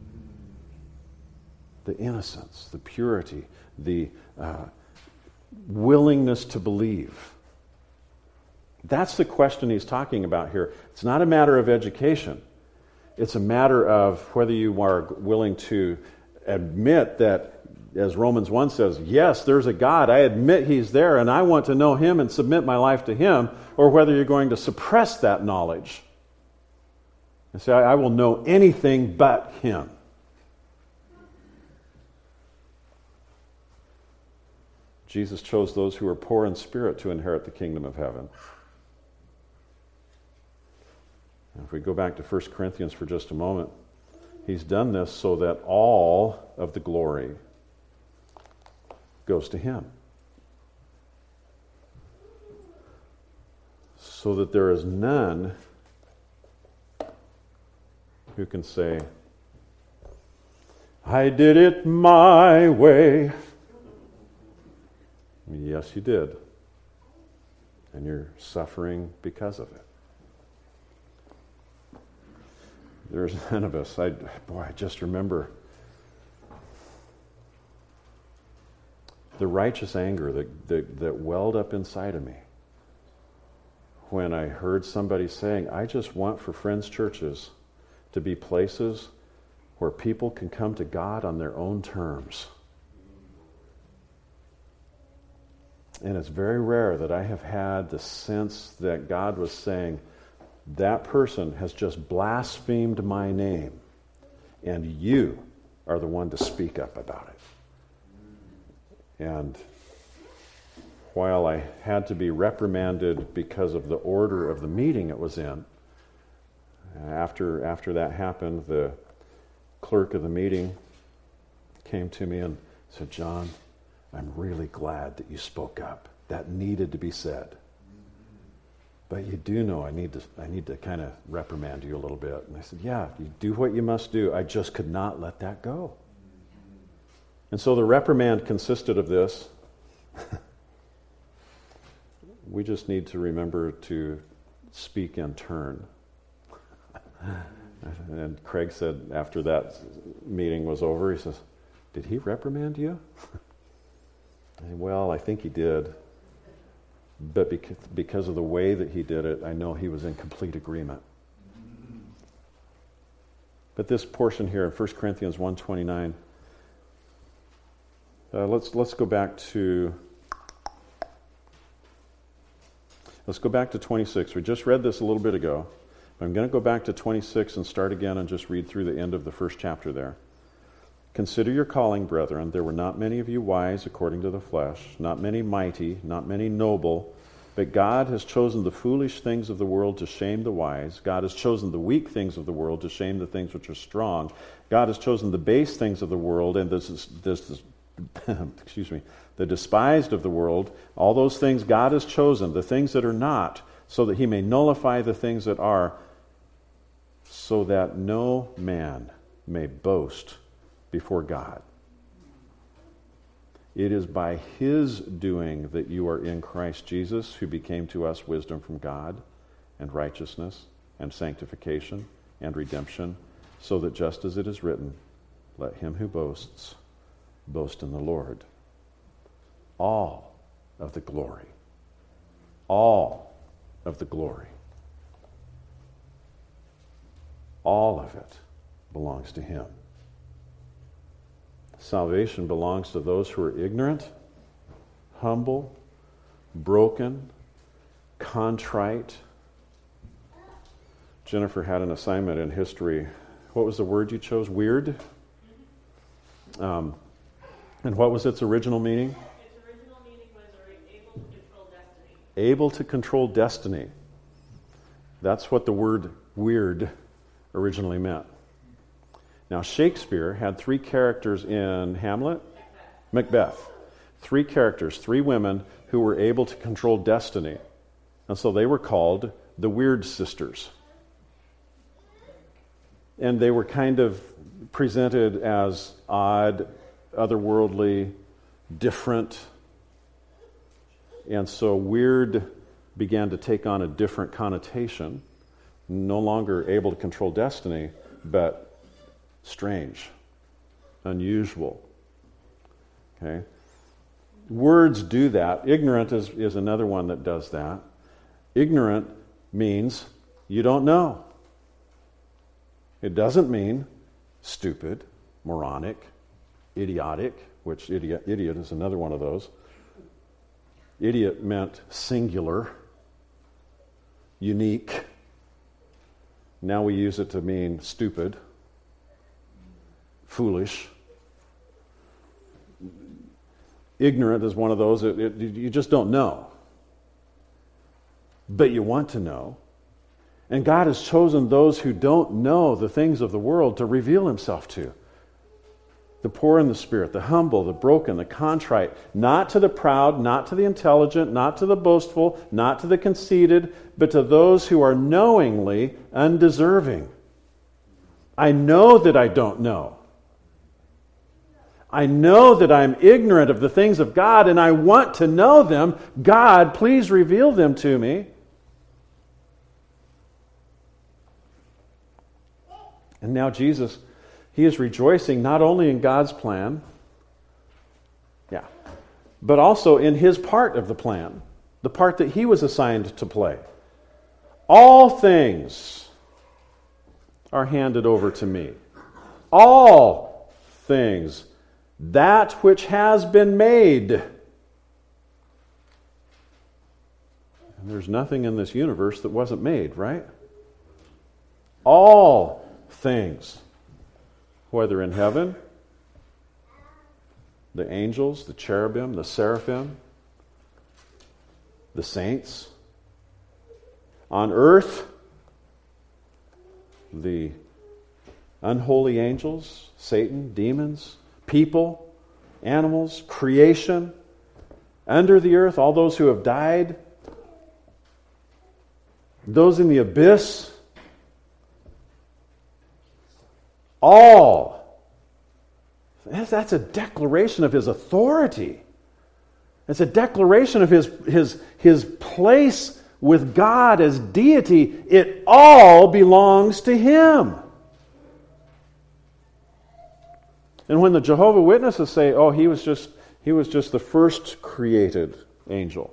The innocence, the purity, the uh, willingness to believe. That's the question he's talking about here. It's not a matter of education. It's a matter of whether you are willing to admit that, as Romans one says, yes, there's a God. I admit he's there, and I want to know him and submit my life to him, or whether you're going to suppress that knowledge and say, I will know anything but him. Jesus chose those who are poor in spirit to inherit the kingdom of heaven. And if we go back to First Corinthians for just a moment, he's done this so that all of the glory goes to him. So that there is none who can say, I did it my way. Yes, you did. And you're suffering because of it. There's none of us. I, boy, I just remember the righteous anger that, that, that welled up inside of me when I heard somebody saying, I just want for Friends churches to be places where people can come to God on their own terms. And it's very rare that I have had the sense that God was saying, that person has just blasphemed my name, and you are the one to speak up about it. And while I had to be reprimanded because of the order of the meeting it was in, after after that happened, the clerk of the meeting came to me and said, "John, I'm really glad that you spoke up. That needed to be said. But you do know I need to I need to kind of reprimand you a little bit." And I said, "Yeah, you do what you must do. I just could not let that go." And so the reprimand consisted of this. We just need to remember to speak in turn. And Craig said after that meeting was over, he says, "Did he reprimand you?" I said, "Well, I think he did. But because, because of the way that he did it, I know he was in complete agreement." But this portion here in First Corinthians one twenty-nine, uh, let's let's go back to let's go back to twenty-six. We just read this a little bit ago. I'm going to go back to twenty-six and start again and just read through the end of the first chapter there. "Consider your calling, brethren. There were not many of you wise according to the flesh, not many mighty, not many noble, but God has chosen the foolish things of the world to shame the wise. God has chosen the weak things of the world to shame the things which are strong. God has chosen the base things of the world and this is, this is excuse me, the despised of the world. All those things God has chosen, the things that are not, so that he may nullify the things that are, so that no man may boast before God. It is by his doing that you are in Christ Jesus, who became to us wisdom from God, and righteousness, and sanctification, and redemption, so that just as it is written, let him who boasts boast in the Lord." All of the glory, all of the glory, all of it belongs to him. Salvation belongs to those who are ignorant, humble, broken, contrite. Jennifer had an assignment in history. What was the word you chose? Weird? Um, and what was its original meaning? Its original meaning was able to control destiny. Able to control destiny. That's what the word weird originally meant. Now, Shakespeare had three characters in Hamlet, Macbeth. Macbeth. Three characters, three women who were able to control destiny. And so they were called the Weird Sisters. And they were kind of presented as odd, otherworldly, different. And so weird began to take on a different connotation. No longer able to control destiny, but strange, unusual. Okay? Words do that. Ignorant is, is another one that does that. Ignorant means you don't know. It doesn't mean stupid, moronic, idiotic, which idiot, idiot is another one of those. Idiot meant singular, unique. Now we use it to mean stupid, foolish. Ignorant is one of those, it, it, you just don't know. But you want to know. And God has chosen those who don't know the things of the world to reveal himself to. The poor in the spirit, the humble, the broken, the contrite, not to the proud, not to the intelligent, not to the boastful, not to the conceited, but to those who are knowingly undeserving. I know that I don't know. I know that I'm ignorant of the things of God and I want to know them. God, please reveal them to me. And now Jesus, he is rejoicing not only in God's plan, yeah, but also in his part of the plan, the part that he was assigned to play. All things are handed over to me. All things. That which has been made. And there's nothing in this universe that wasn't made, right? All things. Whether in heaven the angels, the cherubim, the seraphim, the saints. On earth, the unholy angels, Satan, demons, people, animals, creation. Under the earth, all those who have died. Those in the abyss. All. That's a declaration of his authority. It's a declaration of his, his, his place with God as deity. It all belongs to him. And when the Jehovah's Witnesses say, oh, he was just he was just the first created angel.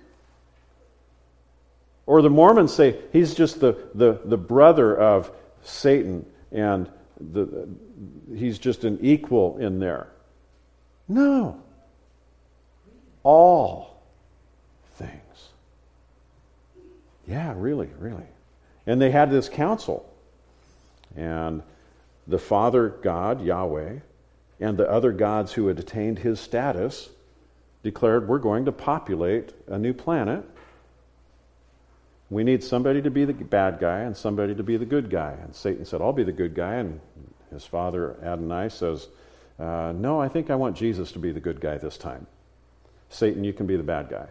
Or the Mormons say he's just the, the, the brother of Satan and the, he's just an equal in there. No. All things. Yeah, really, really. And they had this council. And the Father God, Yahweh, and the other gods who had attained his status declared, we're going to populate a new planet. We need somebody to be the bad guy and somebody to be the good guy. And Satan said, I'll be the good guy. And his father, Adonai, says, uh, no, I think I want Jesus to be the good guy this time. Satan, you can be the bad guy.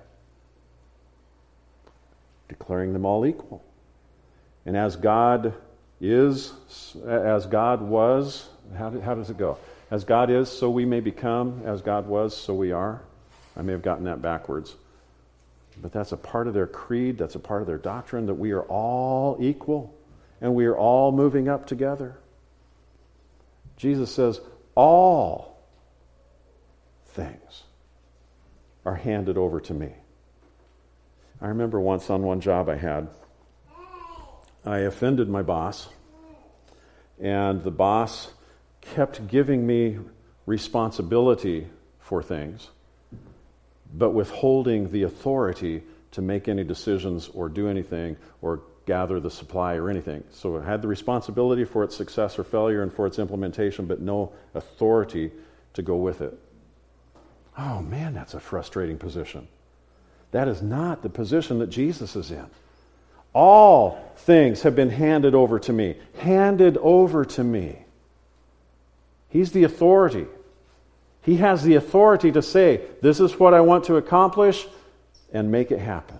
Declaring them all equal. And as God is, as God was, how, did, how does it go? As God is, so we may become. As God was, so we are. I may have gotten that backwards. But that's a part of their creed. That's a part of their doctrine, that we are all equal. And we are all moving up together. Jesus says, all things are handed over to me. I remember once on one job I had, I offended my boss. And the boss kept giving me responsibility for things, but withholding the authority to make any decisions or do anything or gather the supply or anything. So it had the responsibility for its success or failure and for its implementation, but no authority to go with it. Oh man, that's a frustrating position. That is not the position that Jesus is in. All things have been handed over to me. Handed over to me. He's the authority. He has the authority to say, this is what I want to accomplish, and make it happen.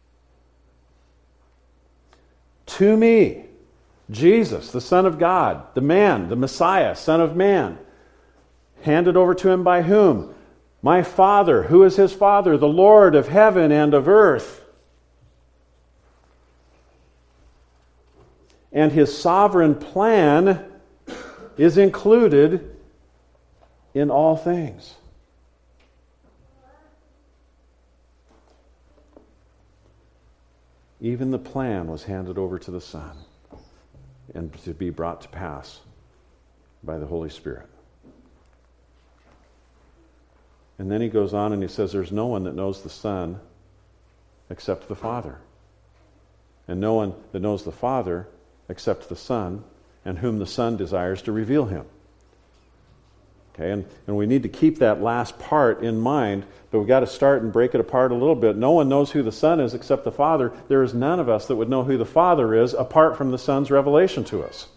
To me, Jesus, the Son of God, the man, the Messiah, Son of Man, handed over to him by whom? My Father. Who is his Father? The Lord of heaven and of earth. And his sovereign plan is included in all things. Even the plan was handed over to the Son and to be brought to pass by the Holy Spirit. And then he goes on and he says, there's no one that knows the Son except the Father. And no one that knows the Father except the Son, and whom the Son desires to reveal him. Okay, and, and we need to keep that last part in mind, but we've got to start and break it apart a little bit. No one knows who the Son is except the Father. There is none of us that would know who the Father is apart from the Son's revelation to us.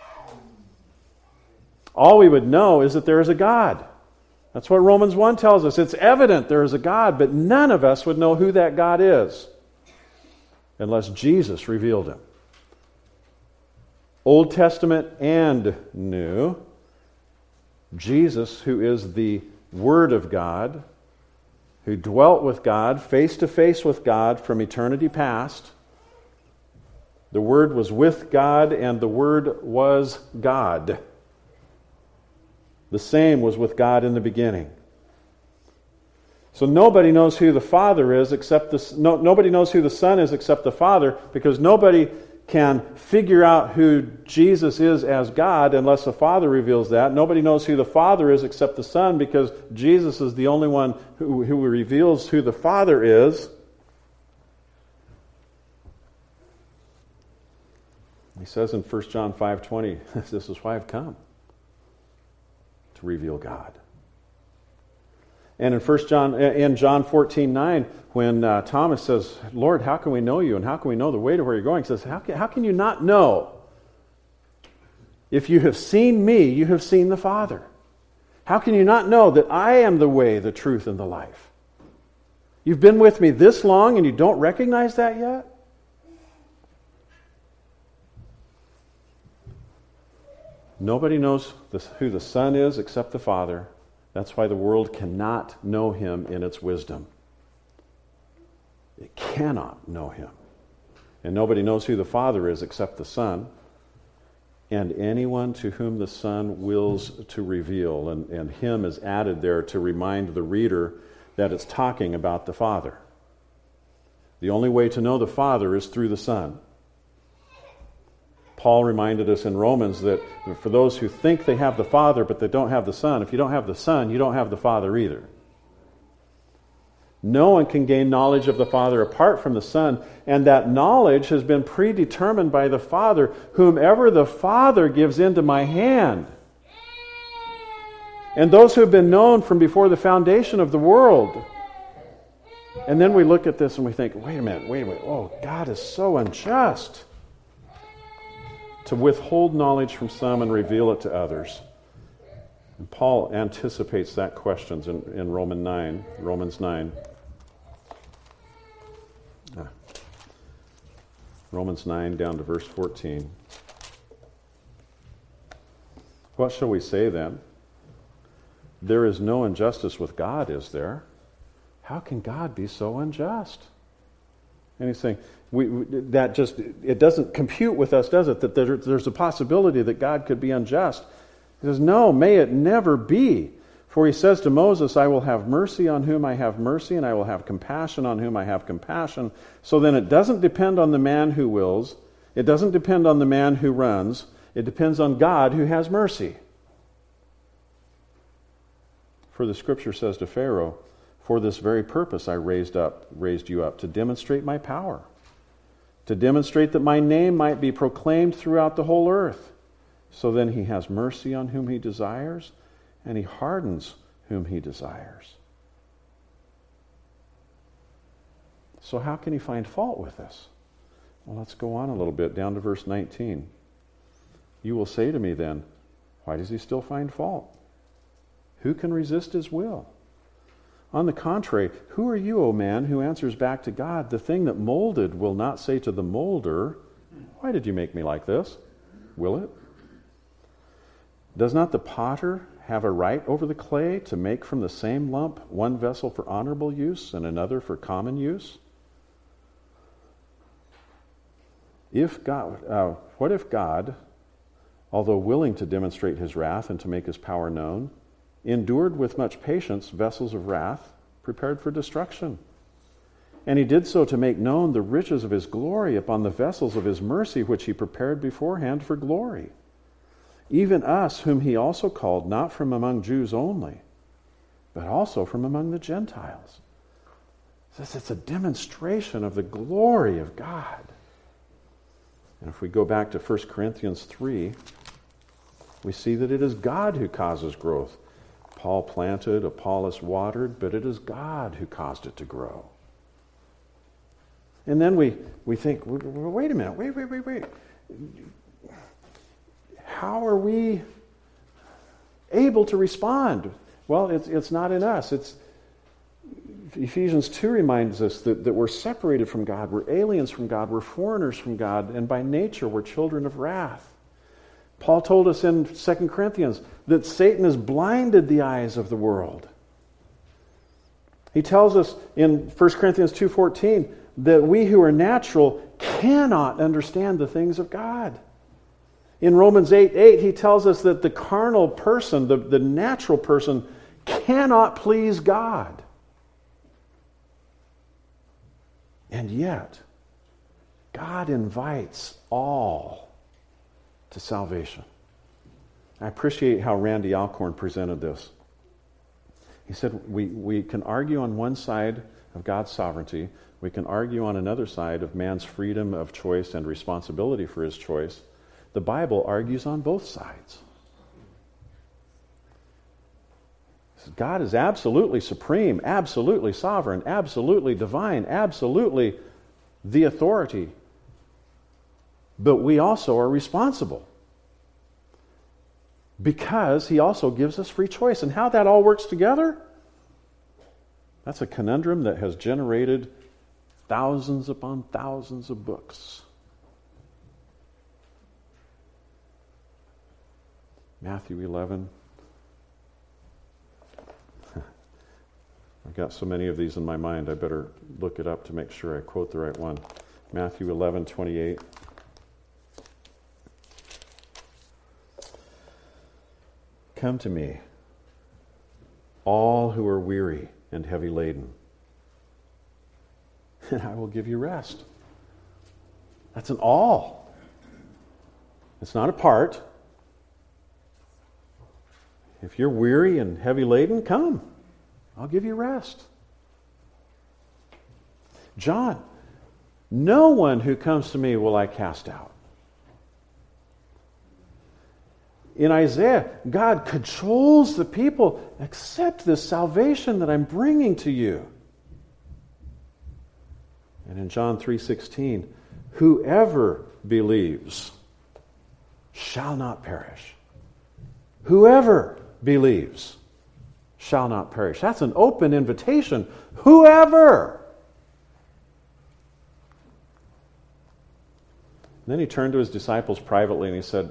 All we would know is that there is a God. That's what Romans one tells us. It's evident there is a God, but none of us would know who that God is unless Jesus revealed him. Old Testament and New, Jesus, who is the Word of God, who dwelt with God, face to face with God from eternity past. The Word was with God, and the Word was God. The same was with God in the beginning. So nobody knows who the Father is except the no, nobody knows who the Son is except the Father, because nobody can figure out who Jesus is as God unless the Father reveals that. Nobody knows who the Father is except the Son, because Jesus is the only one who, who reveals who the Father is. He says in First John five twenty, this is why I've come, to reveal God. And in First John, in John fourteen nine, when uh, Thomas says, Lord, how can we know you and how can we know the way to where you're going? He says, how can, how can you not know? If you have seen me, you have seen the Father. How can you not know that I am the way, the truth, and the life? You've been with me this long and you don't recognize that yet? Nobody knows who the Son is except the Father. That's why the world cannot know him in its wisdom. It cannot know him. And nobody knows who the Father is except the Son. And anyone to whom the Son wills to reveal. And, and him is added there to remind the reader that it's talking about the Father. The only way to know the Father is through the Son. Paul reminded us in Romans that for those who think they have the Father but they don't have the Son, if you don't have the Son, you don't have the Father either. No one can gain knowledge of the Father apart from the Son, and that knowledge has been predetermined by the Father. Whomever the Father gives into my hand. And those who have been known from before the foundation of the world. And then we look at this and we think, wait a minute, wait a minute. Oh, God is so unjust to withhold knowledge from some and reveal it to others. And Paul anticipates that questions in, in Romans nine. Romans nine. Ah. Romans nine down to verse fourteen. What shall we say then? There is no injustice with God, is there? How can God be so unjust? And he's saying, we, we, that just, it doesn't compute with us, does it? That there, there's a possibility that God could be unjust. He says, no, may it never be. For he says to Moses, I will have mercy on whom I have mercy, and I will have compassion on whom I have compassion. So then it doesn't depend on the man who wills. It doesn't depend on the man who runs. It depends on God who has mercy. For the scripture says to Pharaoh, for this very purpose I raised up, raised you up, to demonstrate my power, to demonstrate that my name might be proclaimed throughout the whole earth. So then he has mercy on whom he desires, and he hardens whom he desires. So how can he find fault with this? Well, let's go on a little bit, down to verse nineteen. You will say to me then, why does he still find fault? Who can resist his will? On the contrary, who are you, O man, who answers back to God? The thing that molded will not say to the molder, why did you make me like this? Will it? Does not the potter have a right over the clay to make from the same lump one vessel for honorable use and another for common use? If God, uh, what if God, although willing to demonstrate his wrath and to make his power known, endured with much patience vessels of wrath prepared for destruction? And he did so to make known the riches of his glory upon the vessels of his mercy, which he prepared beforehand for glory. Even us, whom he also called, not from among Jews only, but also from among the Gentiles. Says it's a demonstration of the glory of God. And if we go back to First Corinthians three, we see that it is God who causes growth. Paul planted, Apollos watered, but it is God who caused it to grow. And then we, we think, wait a minute, wait, wait, wait, wait. How are we able to respond? Well, it's, it's not in us. It's Ephesians two reminds us that, that we're separated from God, we're aliens from God, we're foreigners from God, and by nature we're children of wrath. Paul told us in Second Corinthians that Satan has blinded the eyes of the world. He tells us in First Corinthians two fourteen that we who are natural cannot understand the things of God. In Romans eight eight, he tells us that the carnal person, the, the natural person, cannot please God. And yet, God invites all to salvation. I appreciate how Randy Alcorn presented this. He said, we, we can argue on one side of God's sovereignty. We can argue on another side of man's freedom of choice and responsibility for his choice. The Bible argues on both sides. God is absolutely supreme, absolutely sovereign, absolutely divine, absolutely the authority. But we also are responsible because he also gives us free choice. And how that all works together, that's a conundrum that has generated thousands upon thousands of books. Matthew eleven. I've got so many of these in my mind, I better look it up to make sure I quote the right one. Matthew eleven twenty-eight. Come to me, all who are weary and heavy laden, and I will give you rest. That's an all. It's not a part. If you're weary and heavy laden, come. I'll give you rest. John, no one who comes to me will I cast out. In Isaiah, God cajoles the people, accept this salvation that I'm bringing to you. And in John three sixteen, whoever believes shall not perish. Whoever believes shall not perish. That's an open invitation. Whoever. And then he turned to his disciples privately and he said,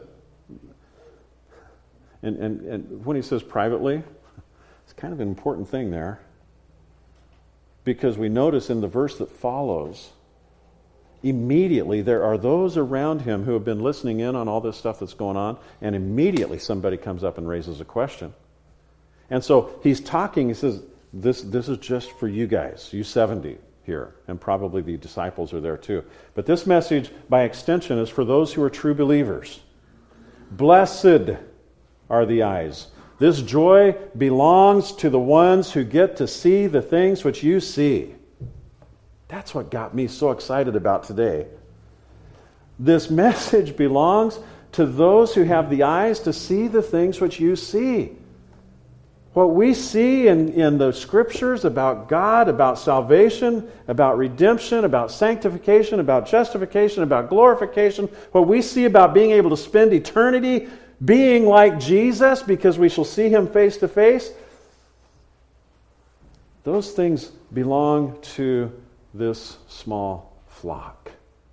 and, and, and when he says privately, it's kind of an important thing there. Because we notice in the verse that follows, immediately there are those around him who have been listening in on all this stuff that's going on, and immediately somebody comes up and raises a question. And so he's talking, he says, this, this is just for you guys, you seventy here, and probably the disciples are there too. But this message, by extension, is for those who are true believers. Blessed are the eyes. This joy belongs to the ones who get to see the things which you see. That's what got me so excited about today. This message belongs to those who have the eyes to see the things which you see. What we see in, in the Scriptures about God, about salvation, about redemption, about sanctification, about justification, about glorification, what we see about being able to spend eternity being like Jesus because we shall see Him face to face, those things belong to this small flock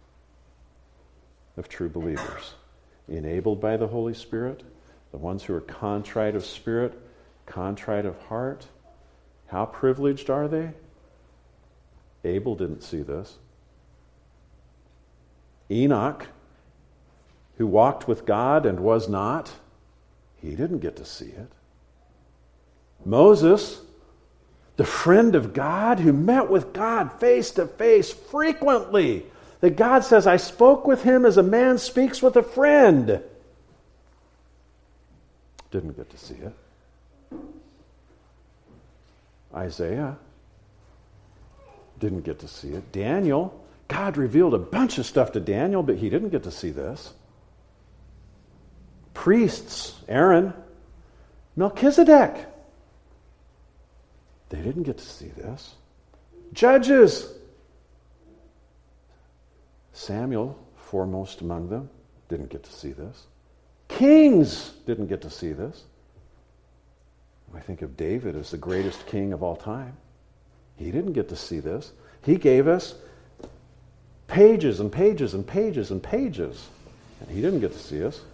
of true believers, enabled by the Holy Spirit, the ones who are contrite of spirit, contrite of heart. How privileged are they? Abel didn't see this. Enoch, who walked with God and was not, he didn't get to see it. Moses, the friend of God who met with God face to face frequently, that God says, I spoke with him as a man speaks with a friend, didn't get to see it. Isaiah didn't get to see it. Daniel, God revealed a bunch of stuff to Daniel, but he didn't get to see this. Priests, Aaron, Melchizedek, they didn't get to see this. Judges, Samuel, foremost among them, didn't get to see this. Kings didn't get to see this. I think of David as the greatest king of all time. He didn't get to see this. He gave us pages and pages and pages and pages, and he didn't get to see us.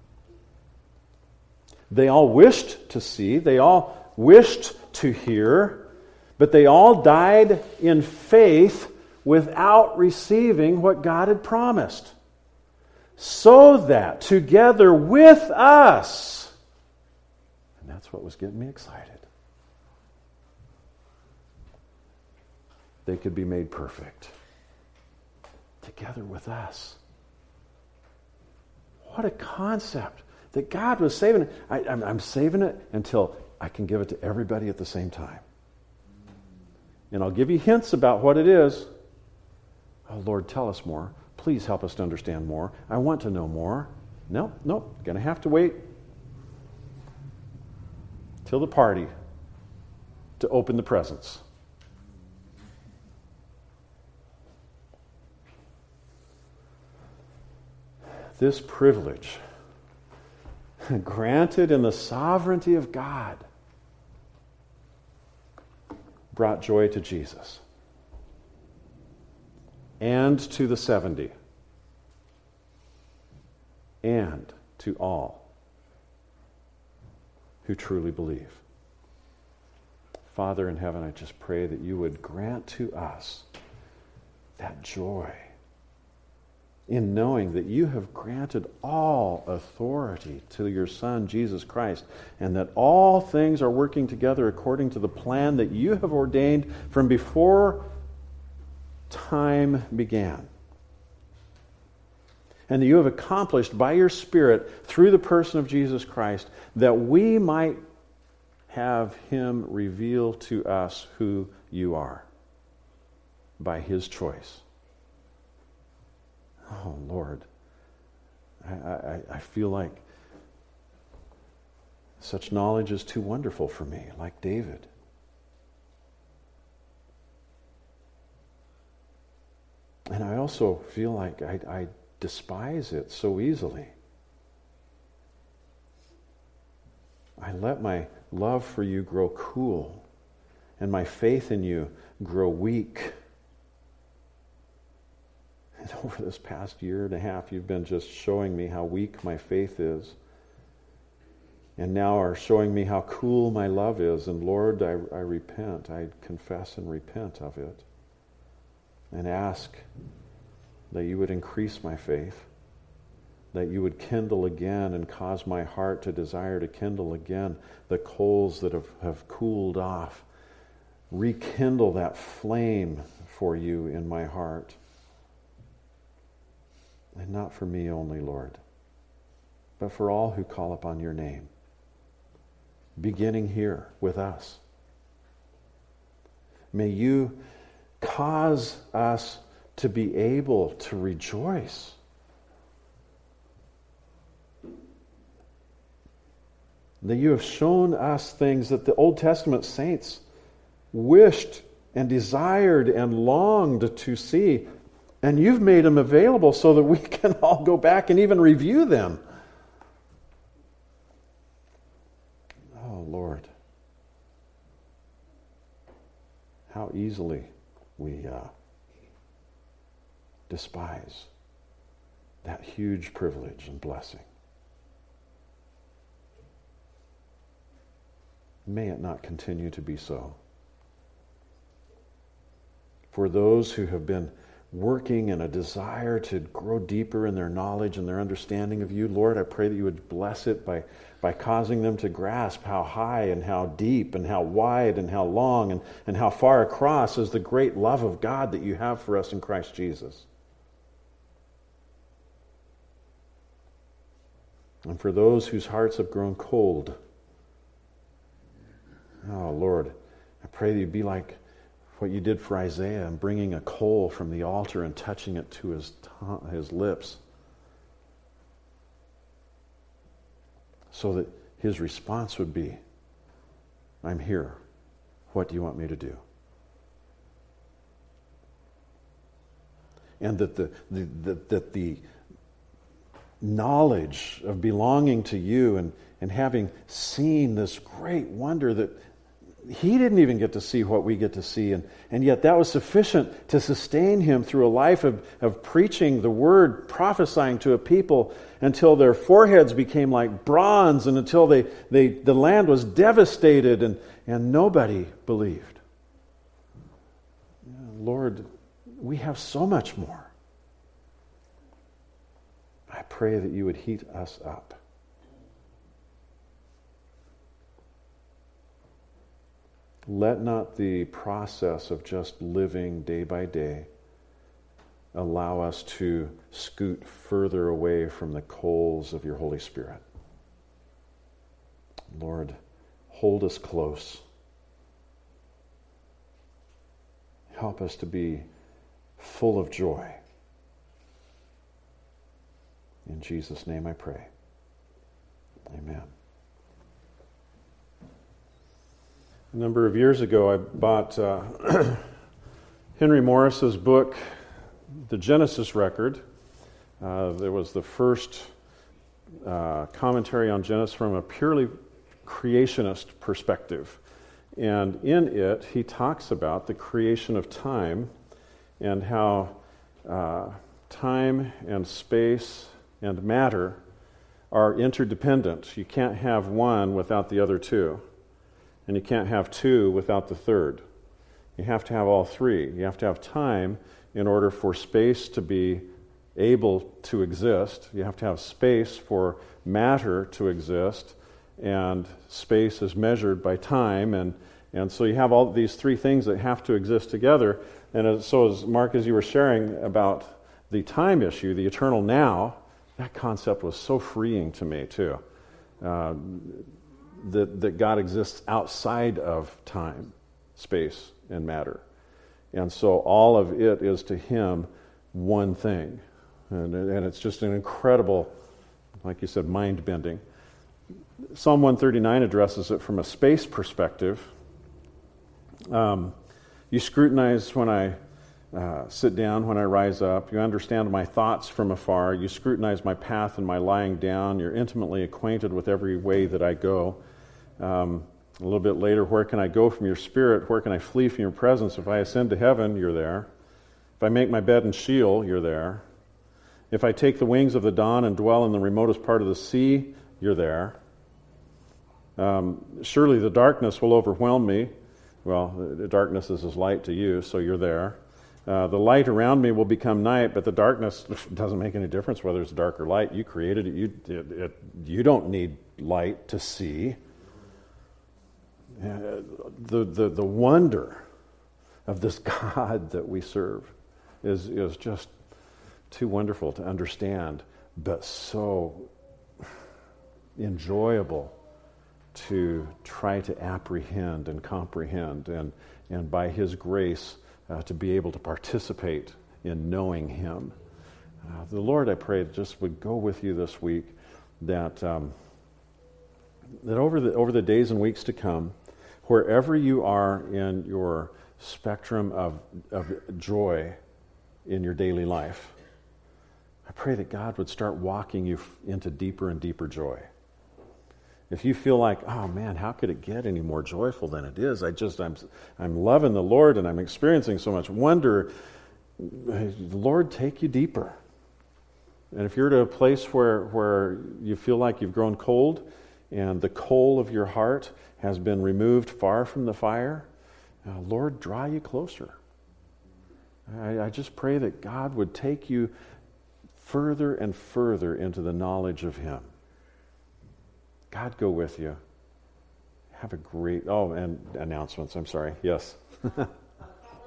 They all wished to see, they all wished to hear, but they all died in faith without receiving what God had promised. So that together with us, and that's what was getting me excited, they could be made perfect. Together with us. What a concept. That God was saving it. I, I'm, I'm saving it until I can give it to everybody at the same time. And I'll give you hints about what it is. Oh, Lord, tell us more. Please help us to understand more. I want to know more. No, nope. Going to have to wait till the party. to open the presents. This privilege, granted in the sovereignty of God, brought joy to Jesus and to the seventy and to all who truly believe. Father in heaven, I just pray that you would grant to us that joy in knowing that you have granted all authority to your Son, Jesus Christ, and that all things are working together according to the plan that you have ordained from before time began. And that you have accomplished by your Spirit through the person of Jesus Christ that we might have him reveal to us who you are by his choice. Oh, Lord, I, I, I feel like such knowledge is too wonderful for me, like David. And I also feel like I, I despise it so easily. I let my love for you grow cool, and my faith in you grow weak. And over this past year and a half, you've been just showing me how weak my faith is. And now are showing me how cool my love is. And Lord, I, I repent. I confess and repent of it. And ask that you would increase my faith. That you would kindle again and cause my heart to desire to kindle again the coals that have, have cooled off. Rekindle that flame for you in my heart. And not for me only, Lord, but for all who call upon your name, beginning here with us. May you cause us to be able to rejoice. That you have shown us things that the Old Testament saints wished and desired and longed to see. And you've made them available so that we can all go back and even review them. Oh, Lord. How easily we uh, despise that huge privilege and blessing. May it not continue to be so. For those who have been working in a desire to grow deeper in their knowledge and their understanding of you, Lord, I pray that you would bless it by, by causing them to grasp how high and how deep and how wide and how long and, and how far across is the great love of God that you have for us in Christ Jesus. And for those whose hearts have grown cold, oh, Lord, I pray that you be like what you did for Isaiah and bringing a coal from the altar and touching it to his tongue, his lips, so that his response would be, I'm here. What do you want me to do? And that the, the, the that the knowledge of belonging to you and, and having seen this great wonder that he didn't even get to see what we get to see, and, and yet that was sufficient to sustain him through a life of, of preaching the word, prophesying to a people until their foreheads became like bronze and until they, they the land was devastated and, and nobody believed. Lord, we have so much more. I pray that you would heat us up. Let not the process of just living day by day allow us to scoot further away from the coals of your Holy Spirit. Lord, hold us close. Help us to be full of joy. In Jesus' name I pray. Amen. A number of years ago, I bought uh, Henry Morris's book, The Genesis Record. Uh, there was the first uh, commentary on Genesis from a purely creationist perspective. And in it, he talks about the creation of time and how uh, time and space and matter are interdependent. You can't have one without the other two. And you can't have two without the third. You have to have all three. You have to have time in order for space to be able to exist. You have to have space for matter to exist. And space is measured by time. And, and so you have all these three things that have to exist together. And as, so as Mark, as you were sharing about the time issue, the eternal now, that concept was so freeing to me too. Uh, that, that God exists outside of time, space, and matter. And so all of it is to him one thing. And, and it's just an incredible, like you said, mind-bending. Psalm one thirty-nine addresses it from a space perspective. Um, you scrutinize when I uh, sit down, when I rise up. You understand my thoughts from afar. You scrutinize my path and my lying down. You're intimately acquainted with every way that I go. Um, a little bit later, where can I go from your spirit? Where can I flee from your presence? If I ascend to heaven, you're there. If I make my bed in Sheol, you're there. If I take the wings of the dawn and dwell in the remotest part of the sea, you're there. Um, surely the darkness will overwhelm me. Well, the darkness is as light to you, so you're there. Uh, the light around me will become night, but the darkness doesn't make any difference whether it's dark or light. You created it. You, it, it, you don't need light to see. Uh, the, the, the wonder of this God that we serve is, is just too wonderful to understand, but so enjoyable to try to apprehend and comprehend, and, and by his grace uh, to be able to participate in knowing him. Uh, the Lord, I pray, just would go with you this week, that um, that over the over the days and weeks to come, wherever you are in your spectrum of, of joy in your daily life, I pray that God would start walking you into deeper and deeper joy. If you feel like, oh man, how could it get any more joyful than it is? I just, I'm, I'm loving the Lord and I'm experiencing so much wonder. The Lord, take you deeper. And if you're to a place where, where you feel like you've grown cold and the coal of your heart has been removed far from the fire, uh, Lord, draw you closer. I, I just pray that God would take you further and further into the knowledge of him. God go with you. Have a great, oh, and announcements, I'm sorry, yes.